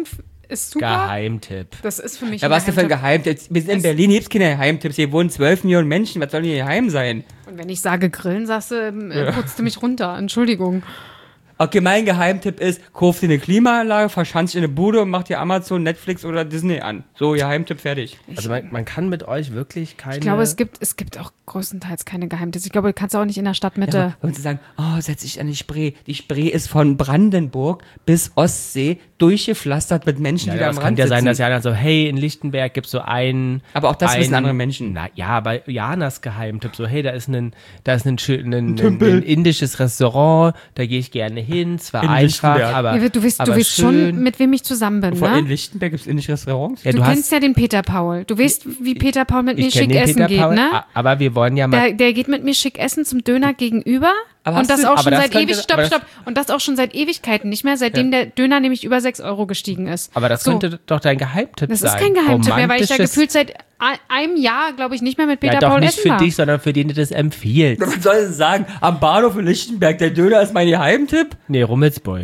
ist super. Geheimtipp. Das ist für mich Ja, ein was denn für ein Geheimtipp. Geheimtipp? Wir sind in Berlin, hier gibt's keine Geheimtipps. Hier wohnen zwölf Millionen Menschen. Was soll denn hier geheim sein? Und wenn ich sage Grillen, sagst du, ähm, äh, putzt du mich runter. Entschuldigung. Okay, mein Geheimtipp ist, kauf dir eine Klimaanlage, verschanzt dich in eine Bude und mach dir Amazon, Netflix oder Disney an. So, Geheimtipp, fertig. Also man, man kann mit euch wirklich keine... Ich glaube, es gibt, es gibt auch größtenteils keine Geheimtipps. Ich glaube, du kannst auch nicht in der Stadtmitte. Ja, wenn sie sagen, oh, setz dich an die Spree. Die Spree ist von Brandenburg bis Ostsee durchgepflastert mit Menschen, Ja, die da am das Rand kann ja sein, dass sitzen. Jana so, hey, in Lichtenberg gibt es so einen... Aber auch das einen, wissen andere Menschen. Na, ja, aber Janas Geheimtipp, so, hey, da ist ein, da ist ein, schön, ein, ein, ein indisches Restaurant, da gehe ich gerne hin, zwar In einfach, Lichtenberg. aber Ja, du weißt, aber du weißt schön. schon, mit wem ich zusammen bin, Vor allem in ne? Lichtenberg gibt es indische Restaurants. Ja, Du, du kennst hast, ja den Peter Paul. Du weißt, wie Peter Paul mit mir ich kenn schick den essen Peter geht, Paul, ne? a- aber wir wollen ja mal... Der, der geht mit mir schick essen zum Döner gegenüber. Aber und hast das du- auch aber schon das seit könnte- ewig, stopp, aber das- stopp. Und das auch schon seit Ewigkeiten nicht mehr, seitdem der Döner nämlich über sechs Euro gestiegen ist. aber das So. könnte doch dein Geheimtipp Das sein. ist kein Geheimtipp mehr, weil ich ja Romantisches- gefühlt seit ein- einem Jahr, glaube ich, nicht mehr mit Peter Ja, doch Paul nicht essen für war. dich, sondern für den du das empfiehlst. Was soll ich sagen? Am Bahnhof in Lichtenberg, der Döner ist mein Geheimtipp. Nee, Rummelsburg.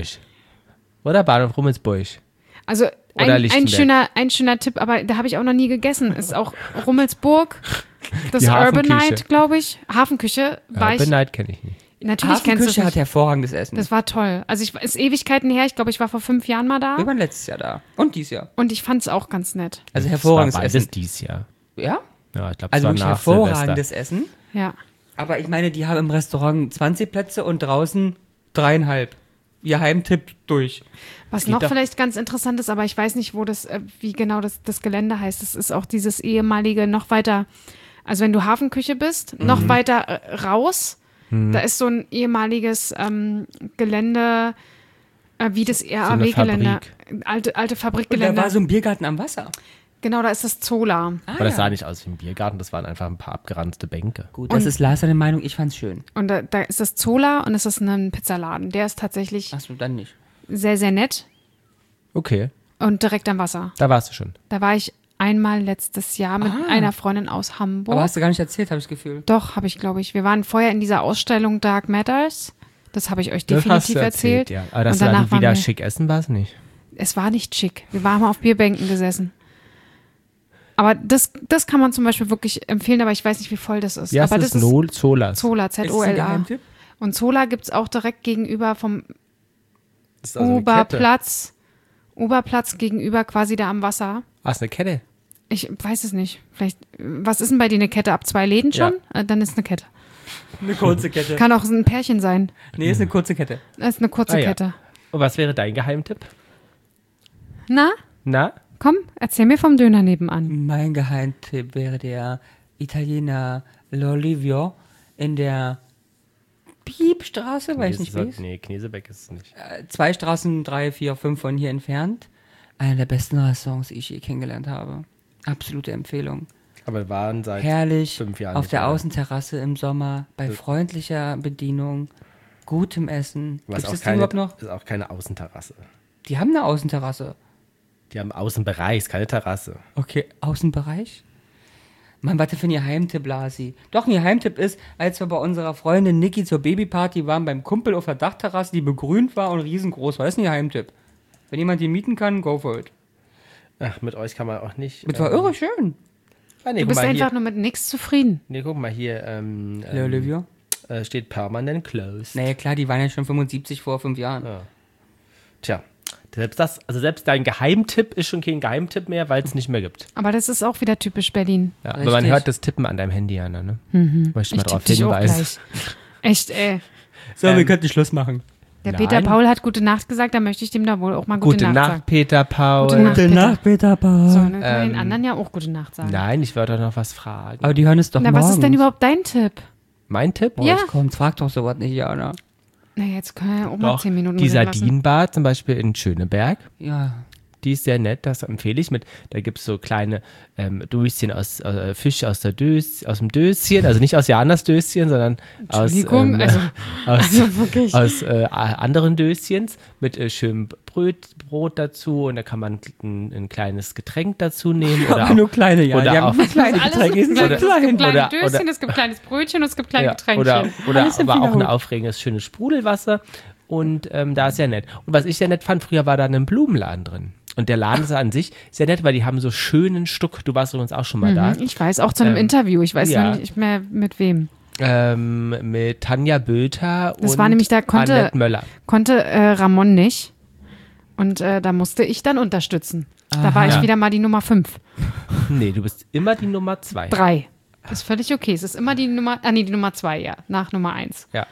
Oder Bahnhof Rummelsburg. Also Oder ein, ein, Lichtenberg. schöner, ein schöner Tipp, aber da habe ich auch noch nie gegessen. Ist auch Rummelsburg, das Die Hafenküche. Urbanite, glaube ich. Hafenküche war Ja, ich. Night kenne ich nicht. Natürlich kennst du es Hafenküche hat nicht. hervorragendes Essen. Das war toll. Also ich ist Ewigkeiten her. Ich glaube, ich war vor fünf Jahren mal da Wir waren letztes Jahr da. Und dieses Jahr. und ich fand es auch ganz nett. Also Das hervorragendes war beides Essen. dies Jahr. Ja? Ja, ich glaube, Also es war wirklich nach hervorragendes Silvester. Essen. Ja. Aber ich meine, die haben im Restaurant zwanzig Plätze und draußen dreieinhalb. Ihr Heimtipp durch. Was Geht noch doch. vielleicht ganz interessant ist, aber ich weiß nicht, wo das, äh, wie genau das, das Gelände heißt. Das ist auch dieses ehemalige noch weiter. Also wenn du Hafenküche bist, Mhm. noch weiter äh, raus, da ist so ein ehemaliges ähm, Gelände, äh, wie das R A W-Gelände. Alte, alte Und da Fabrikgelände. war so ein Biergarten am Wasser. Genau, da ist das Zola. Ah, Aber das ja. sah nicht aus wie ein Biergarten, das waren einfach ein paar abgeranzte Bänke. Gut, das ist Lars seine Meinung. Ich fand's schön. Und da, da ist das Zola und es ist ein Pizzaladen. Der ist tatsächlich Achso, dann nicht. sehr, sehr nett Okay, und direkt am Wasser. da warst du schon. Da war ich einmal letztes Jahr mit Ah. einer Freundin aus Hamburg. Aber hast du gar nicht erzählt, habe ich das Gefühl. Doch, habe ich, glaube ich. Wir waren vorher in dieser Ausstellung Dark Matters. Das habe ich euch definitiv erzählt. ja. Aber dass und du danach dann waren wieder wir, schick essen warst, nicht. es war nicht schick. Wir waren auf Bierbänken gesessen. Aber das, das kann man zum Beispiel wirklich empfehlen, aber ich weiß nicht, wie voll das ist. Ja, es aber ist das Nol Zolas. ist Zola, Ist das ein Z-O-L-A. Geheimtipp? Und Zola gibt es auch direkt gegenüber vom Das ist also eine Kette. Oberplatz. Oberplatz gegenüber quasi da am Wasser. Ah, ist eine Kette. Ich weiß es nicht. Vielleicht, was ist denn bei dir eine Kette? Ab zwei Läden schon? Äh, Dann ist eine Kette. Eine kurze Kette. Kann auch ein Pärchen sein. Nee, ist eine kurze Kette. Das ist eine kurze Ah, ja. Kette. Und was wäre dein Geheimtipp? Na, Na? komm, erzähl mir vom Döner nebenan. Mein Geheimtipp wäre der Italiener L'Olivio in der Piepstraße, weiß nicht wie es. Nee, Knesebeck ist es nicht. Zwei Straßen, drei, vier, fünf von hier entfernt. Einer der besten Restaurants, die ich je kennengelernt habe. Absolute Empfehlung. Aber wir waren seit Herrlich, fünf Jahren auf nicht der mehr. Außenterrasse im Sommer, bei freundlicher Bedienung, gutem Essen. Was Gibt auch es die keine, überhaupt noch? ist auch keine Außenterrasse. Die haben eine Außenterrasse. Die haben Außenbereich, ist keine Terrasse. Okay, Außenbereich? Mann, was denn für ein Geheimtipp, Lasi? Doch, ein Geheimtipp ist, als wir bei unserer Freundin Niki zur Babyparty waren, beim Kumpel auf der Dachterrasse, die begrünt war und riesengroß war. Das ist ein Geheimtipp. Wenn jemand die mieten kann, go for it. Ach, mit euch kann man auch nicht. Das war ähm, irre schön. Ah, nee, Du guck bist mal einfach hier. nur mit nichts zufrieden. Nee, guck mal hier. Ähm, Le ähm, Olivier? äh, steht permanent closed. Naja, klar, die waren ja schon fünfundsiebzig vor fünf Jahren. Ja. Tja, selbst das, also selbst dein Geheimtipp ist schon kein Geheimtipp mehr, weil es nicht mehr gibt. Aber das ist auch wieder typisch Berlin. Ja, aber man Richtig. hört das Tippen an deinem Handy, Anna, ne? Mhm. Möchte ich mal Ich darauf tipp dich auch hinweisen. gleich. Echt, ey. So, Ähm, wir könnten Schluss machen. Der Nein. Peter Paul hat gute Nacht gesagt, da möchte ich dem da wohl auch mal gute, Gute Nacht, Nacht, sagen. Peter Paul. Gute Nacht. Gute Nacht, Peter Paul. So, dann können wir den Ähm, anderen ja auch gute Nacht sagen. Nein, ich wollte doch noch was fragen. Aber die hören es doch Na, morgens. was ist denn überhaupt dein Tipp? Mein Tipp? Oh, Ja. jetzt kommt, frag doch sowas nicht, Jana. Na, jetzt können wir ja auch mal Doch, zehn Minuten die reden lassen. Sardinenbar zum Beispiel in Schöneberg. Ja. Die ist sehr nett, das empfehle ich. Mit, da gibt es so kleine ähm, Döschen aus äh, Fisch aus, der Dös, aus dem Döschen, also nicht aus Janas Döschen, sondern aus, Entschuldigung, ähm, also- aus, also wirklich. aus äh, anderen Döschens mit äh, schönem Brot, Brot dazu und da kann man ein, ein kleines Getränk dazu nehmen. Oder Aber auch, nur kleine, ja. oder die auch- haben nur kleine Alles Getränke. ist die sind klein, so es gibt klein. kleine Oder- Döschen, oder- es gibt kleines Brötchen und es gibt kleine ja, Getränkchen. oder, oder Alles im aber auch ein Fingerhut. aufregendes, schönes Sprudelwasser und ähm, da ist sehr nett. Und was ich sehr nett fand, früher war da ein Blumenladen drin. Und der Laden ist an sich sehr nett, weil die haben so schönen Stuck. Du warst übrigens auch schon mal da. Mhm, ich weiß, auch zu einem Ähm, Interview. Ich weiß ja. noch nicht mehr mit wem. Ähm, mit Tanja Bülter Das und war nämlich, da konnte- Annette Möller. Konnte äh, Ramon nicht. Und äh, da musste ich dann unterstützen. Da war ich Ja. wieder mal die Nummer fünf. Nee, du bist immer die Nummer zwei. Drei. Ist völlig okay. Es ist immer die Nummer, ah nee, die Nummer zwei, ja. Nach Nummer eins. Ja.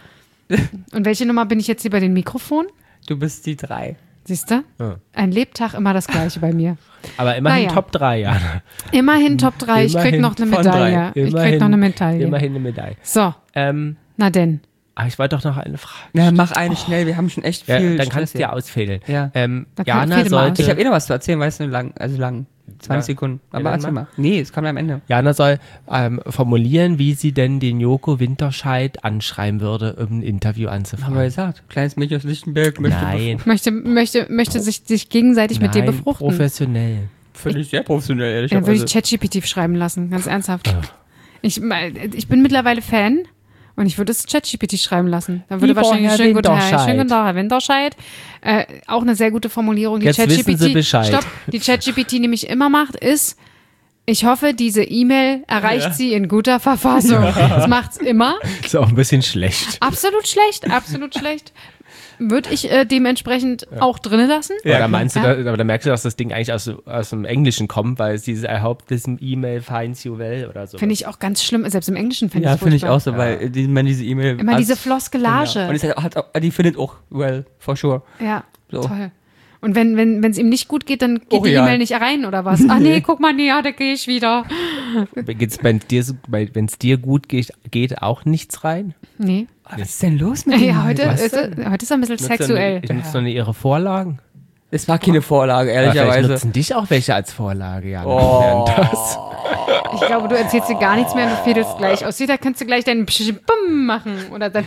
Und welche Nummer bin ich jetzt hier bei den Mikrofon? Du bist die drei. Siehst du? Ja. Ein Lebtag immer das gleiche bei mir. Aber immerhin Naja. Top drei, ja. Immerhin Top drei. Ich krieg Immerhin noch eine von Medaille. drei. Ich krieg Immerhin- noch eine Medaille. Immerhin eine Medaille. So, Ähm, na denn. aber ich wollte doch noch eine Frage. Ja, mach eine schnell, wir haben schon echt Ja, viel dann Stress kannst du hier. ja ausfädeln. Ja. Ähm, Da kann- Jana fädel mal aus. sollte, Ich habe eh noch was zu erzählen, weißt du, lang, also lang. zwanzig Ja. Sekunden. Ja, Aber dann erzähl mach. mal. Nee, es kommt am Ende. Jana soll ähm, formulieren, wie sie denn den Joko Winterscheid anschreiben würde, um ein Interview Haben wir anzufangen. gesagt. Kleines Mädchen aus Lichtenberg möchte. Nein, Möchte, möchte, möchte sich, sich gegenseitig mit dir nein, befruchten. professionell. Finde ich sehr professionell, Ja, ehrlicherweise. würde ich ChatGPT schreiben lassen, ganz ernsthaft. Ich, ich bin mittlerweile Fan und ich würde es ChatGPT schreiben lassen. Dann würde Lieber wahrscheinlich Herr schönen guten Tag, Winterscheid. schönen guten Tag, Herr Winterscheid. Äh, auch eine sehr gute Formulierung, die Jetzt wissen ChatGPT. Sie Bescheid. Stopp, die ChatGPT nämlich immer macht, ist: Ich hoffe, diese E-Mail erreicht Sie in guter Verfassung. Das macht's immer. Ist auch ein bisschen schlecht. Absolut schlecht, absolut schlecht. Würde ich äh, dementsprechend auch drinnen lassen. Ja, da meinst du, Ja. da, aber da merkst du, dass das Ding eigentlich aus, aus dem Englischen kommt, weil es dieses I hope this E-Mail finds you well oder so. Finde ich auch ganz schlimm. Selbst im Englischen finde Ja, ich finde ich furchtbar. auch so, weil die, man diese E-Mail. Immer als- diese Floskelage. Ja. Und es hat auch, die findet auch well, for sure. Ja, So. toll. Und wenn wenn wenn, es ihm nicht gut geht, dann geht Oh die ja. E-Mail nicht rein oder was? Ach nee, guck mal, nee, ja, da gehe ich wieder. Geht's bei dir, so- bei- wenn's dir gut geht, geht auch nichts rein? Nee. Was ist denn los mit dem? Ja, heute, Was ist, denn? heute ist er ein bisschen sexuell. Ich nutze noch nicht ihre Vorlagen. Es war keine Vorlage, Aber vielleicht ehrlicherweise. nutzen dich auch welche als Vorlage, ja. Oh. Das. Ich glaube, du erzählst dir gar nichts mehr und du fädelst gleich aus. Da kannst du gleich deinen Bumm machen oder dein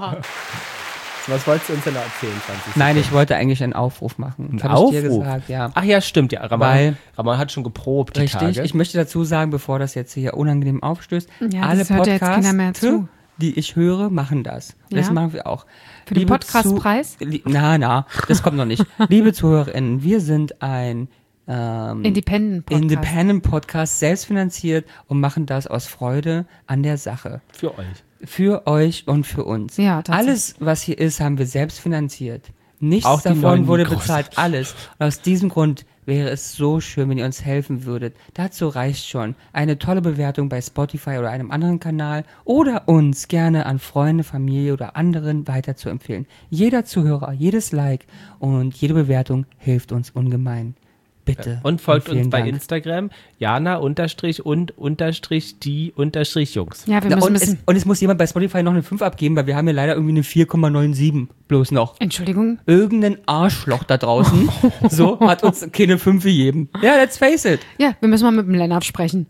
Was wolltest du uns denn noch erzählen, zwanzig Nein, ich wollte eigentlich einen Aufruf machen. Das Ein hab ich dir Aufruf? gesagt, ja. Ach ja, stimmt, ja. Ramon, Weil- Ramon hat schon geprobt, die Richtig. Tage. Ich möchte dazu sagen, bevor das jetzt hier unangenehm aufstößt, Ja, alle das hört ja jetzt Podcasts, keiner mehr zu. die ich höre, machen das. Das Ja. machen wir auch. Für den Liebe Podcastpreis? Zu- li- Na, na, das kommt noch nicht. Liebe ZuhörerInnen, wir sind ein ähm, Independent Podcast. Independent Podcast, selbstfinanziert und machen das aus Freude an der Sache. Für euch. Für euch und für uns. Ja, tatsächlich. Alles, was hier ist, haben wir selbst finanziert. Nichts Auch die neuen davon wurde Mikros. bezahlt. Alles. Und aus diesem Grund wäre es so schön, wenn ihr uns helfen würdet. Dazu reicht schon eine tolle Bewertung bei Spotify oder einem anderen Kanal oder uns gerne an Freunde, Familie oder anderen weiter zu empfehlen. Jeder Zuhörer, jedes Like und jede Bewertung hilft uns ungemein. Bitte. Und folgt vielen uns bei Dank. Instagram, Jana unterstrich und unterstrich die unterstrich Jungs. Ja, wir Na, müssen ein und, es, bisschen. und es muss jemand bei Spotify noch eine fünf abgeben, weil wir haben ja leider irgendwie eine vier Komma neunundsiebzig bloß noch. Entschuldigung. Irgendein Arschloch da draußen so hat uns keine fünf gegeben. Ja, let's face it. Ja, wir müssen mal mit dem Lennart sprechen.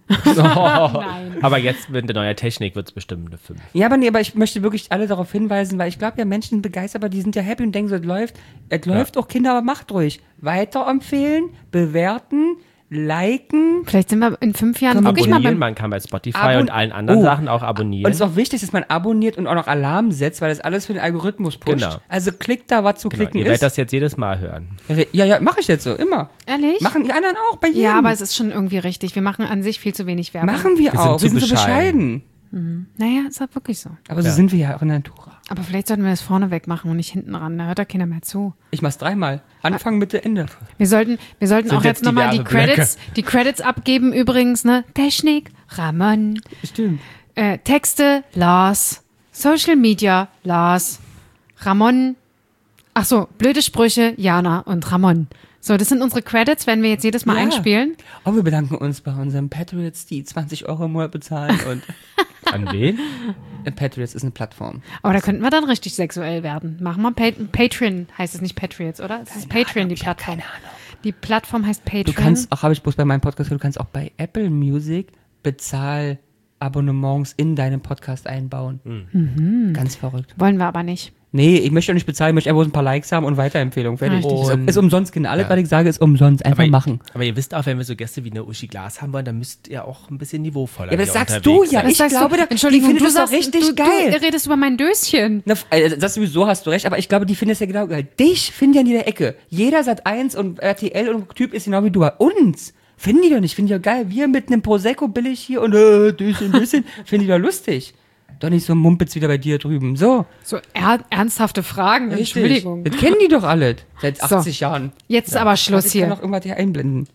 Nein. Aber jetzt mit der neuen Technik wird es bestimmt eine fünf. Ja, aber nee, aber ich möchte wirklich alle darauf hinweisen, weil ich glaube ja, Menschen sind begeistert, aber die sind ja happy und denken so, es läuft. Es läuft auch, Kinder, aber macht ruhig. Weiterempfehlen, bewerten, liken. Vielleicht sind wir in fünf Jahren wirklich mal Abonnieren, beim. man kann bei Spotify Abon- und allen anderen Oh. Sachen auch Und abonnieren. es ist auch wichtig, dass man abonniert und auch noch Alarm setzt, weil das alles für den Algorithmus pusht. Genau. Also klickt da, was zu Genau, klicken ihr werdet ist. das jetzt jedes Mal hören. Ja, ja, mache ich jetzt so, immer. Ehrlich? Machen die anderen auch, bei jedem. Ja, aber es ist schon irgendwie richtig. Wir machen an sich viel zu wenig Werbung. Machen wir, Wir sind auch. zu wir sind so bescheiden. bescheiden. Naja, ist halt wirklich so. Aber so Ja. sind wir ja auch in der Natura. Aber vielleicht sollten wir das vorne weg machen und nicht hinten ran. Da hört da keiner mehr zu. Ich mach's dreimal. Anfang, Mitte, Ende. Wir sollten, wir sollten Sind auch jetzt jetzt die nochmal die Werbeblöcke. Credits, die Credits abgeben übrigens, ne? Technik, Ramon. Stimmt. Äh, Texte, Lars. Social Media, Lars. Ramon. Ach so, blöde Sprüche, Jana und Ramon. So, das sind unsere Credits, werden wir jetzt jedes Mal Ja. einspielen. Oh, wir bedanken uns bei unseren Patriots, die zwanzig Euro im Monat bezahlen. Und An wen? äh, Patriots ist eine Plattform. Aber da könnten wir dann richtig sexuell werden. Machen wir pa Patreon, heißt es nicht Patriots, oder? Es ist Patreon, die Plattform. Die Plattform heißt Patreon. Du kannst auch, habe ich bloß bei meinem Podcast gehört, du kannst auch bei Apple Music Bezahlabonnements in deinen Podcast einbauen. Mhm. Ganz verrückt. Wollen wir aber nicht. Nee, ich möchte auch nicht bezahlen, ich möchte einfach ein paar Likes haben und Weiterempfehlungen. Fertig. Richtig. Ist, Und- ist umsonst, genau. Alles, Ja. was ich sage, ist umsonst. Einfach aber, machen. aber ihr wisst auch, wenn wir so Gäste wie eine Uschi Glas haben wollen, dann müsst ihr auch ein bisschen niveauvoller Ja, aber das wieder sagst du unterwegs ja. sein. Ich sagst glaube, du, da- die Entschuldigung, findet du das doch sagst, richtig du, geil. Du redest über mein Döschen. Na, also das sowieso hast du recht, aber ich glaube, die finden es ja genau geil. Dich finden die an jeder Ecke. Jeder Sat eins und R T L und Typ ist genau wie du. Uns finden die doch nicht, finden die doch geil. Wir mit einem Prosecco billig hier und äh, Döschen, Döschen, finden die doch lustig. Doch nicht so ein Mumpitz wieder bei dir drüben. So, So er ernsthafte Fragen, richtig. Entschuldigung. Das kennen die doch alle seit So. achtzig Jahren. Jetzt ist aber Schluss Ich kann hier. noch irgendwas hier einblenden.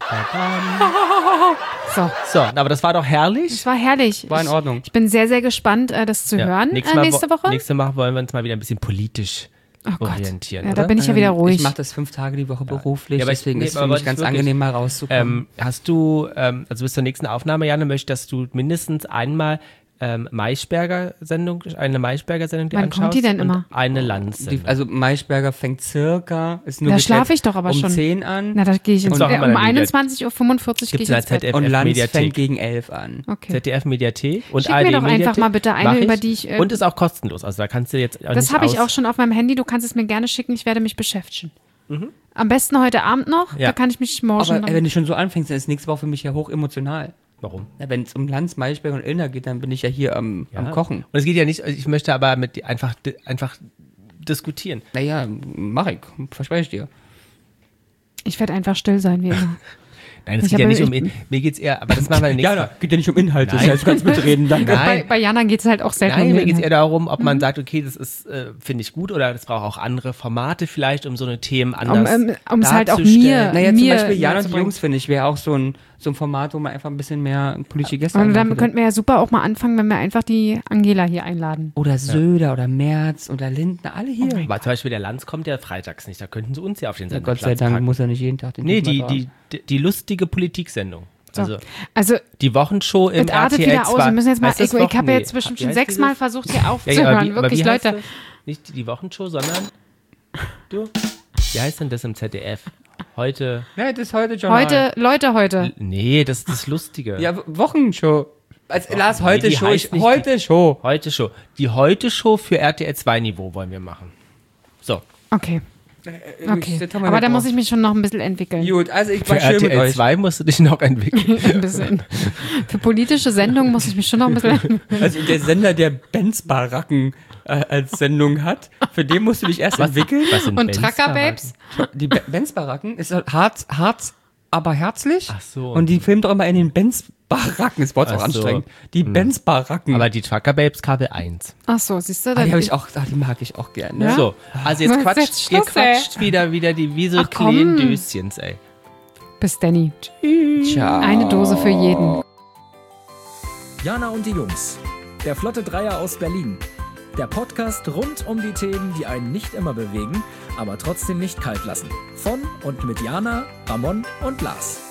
So, So, na, aber das war doch herrlich. es war herrlich. War in Ordnung. Ich, ich bin sehr, sehr gespannt, äh, das zu hören Nächstes äh, Mal nächste wo- Woche. Nächste Woche wollen wir uns mal wieder ein bisschen politisch Oh Gott. orientieren. Ja, oder? da bin ich ja wieder Ähm, ruhig. Ich mache das fünf Tage die Woche beruflich, Ja, aber ich- deswegen nee, ist es aber für mich wollte ganz ich wirklich- angenehm, mal rauszukommen. Ähm, hast du, ähm, also bis zur nächsten Aufnahme, Janne, möchte, dass du mindestens einmal ähm, Maischberger-Sendung, eine Maischberger-Sendung dir Wann anschaust kommt die denn und immer? eine Die, Lanz-Sendung. also Maischberger fängt circa, ist nur Da getrennt, schlafe ich doch aber um schon. zehn an Na, da gehe ich ins Gibt's auch äh, immer um eine Mediathek. einundzwanzig Uhr fünfundvierzig gehe Gibt's ich in ins der Bett. Z D F und Lanz Mediathek. fängt gegen elf an. Okay. Z D F-Mediathek und Schick mir A R D doch einfach Mediathek. mal bitte eine, Mach über die ich, äh, Und ist auch kostenlos. Also da kannst du jetzt auch Das nicht habe ich aus- auch schon auf meinem Handy. Du kannst es mir gerne schicken. Ich werde mich beschäftigen. Am besten heute Abend noch. Ja. Da kann ich mich morgen. Aber noch- äh, wenn du schon so anfängst, dann ist nächste Woche für mich ja hoch emotional. Warum? Ja, wenn es um Lanz, Maischberger und Illner geht, dann bin ich ja hier am, am Kochen. Und es geht ja nicht, ich möchte aber mit dir einfach, einfach diskutieren. Naja, mach ich, verspreche ich dir. ich werde einfach still sein, wie immer. Nein, es Ich geht ja habe- nicht um ich- ihn. Mir geht's eher, aber das machen wir nächstes Mal. geht ja nicht um Inhalte, Nein. du kannst mitreden, danke. Nein. Bei, bei Jana geht es halt auch selten Nein, um mir den geht es eher Inhalt. darum, ob Mhm. man sagt, okay, das ist, äh, finde ich gut oder das braucht auch andere Formate vielleicht, um so eine Themen Um, anders ähm, um es halt auch darzustellen. mir, Naja, zum mir Beispiel Jan und die nahezubringen. Jungs, finde ich, wäre auch so ein, so ein Format, wo man einfach ein bisschen mehr politische Gäste Und einladen dann würde. könnten wir ja super auch mal anfangen, wenn wir einfach die Angela hier einladen. Oder Söder oder Merz oder Lindner, alle hier. Aber zum Beispiel der Lanz kommt ja freitags nicht, da könnten sie uns ja auf den Ja, Sender Gott sei Dank muss er nicht jeden Tag den Nee, Typen die, ertragen. die, die, die lustige Politiksendung. So. Also Also, die Wochenshow im es artet R T L wieder aus. zwei. Wir müssen jetzt mal, Heißt das ich, ich habe Wochen- jetzt nee. bestimmt Wie schon heißt sechsmal dieses? versucht, hier Ja, aufzuhören. aber wie, aber Wirklich, wie heißt Leute. das? Nicht die Wochenshow, sondern du? Wie heißt denn das im Z D F? Heute. Ja, das ist heute Journal. Heute, Leute, heute. Nee, das ist das Lustige. Ja, Wochenshow. Als Lars, nee, heute die Show. heißt Ich, nicht heute Show. Heute Show. Die Heute Show für R T L zwei Niveau wollen wir machen. So. Okay. Okay. Jetzt haben wir Aber weg da muss drauf. ich mich schon noch ein bisschen entwickeln. Gut, also ich Für war schön mit R T L euch. zwei musst du dich noch entwickeln. Ein bisschen. Für politische Sendungen muss ich mich schon noch ein bisschen. Also der Sender, der Benz-Baracken äh, als Sendung hat, für den musst du dich erst entwickeln. Was sind Und Benz Tracker da? Babes? Die Be- Benz-Baracken ist halt Harz, Harz, aber herzlich. Ach so. Und die filmen doch immer in den Benz-Baracken. Das Wort ist auch Ach so. Hm. anstrengend. Die Benz-Baracken. Aber die Trucker Babes Kabel eins. Ach so, siehst du? Ah, dann- die, hab ich auch, ah, die mag ich auch gerne. Ja? So, also jetzt Was ist quatscht, jetzt ihr Schluss, ey? quatscht wieder, wieder die wie so Ach, komm. kleinen Döschens, ey. Bis Danny. Ciao. Eine Dose für jeden. Jana und die Jungs. Der Flotte Dreier aus Berlin. Der Podcast rund um die Themen, die einen nicht immer bewegen, aber trotzdem nicht kalt lassen. Von und mit Jana, Ramon und Lars.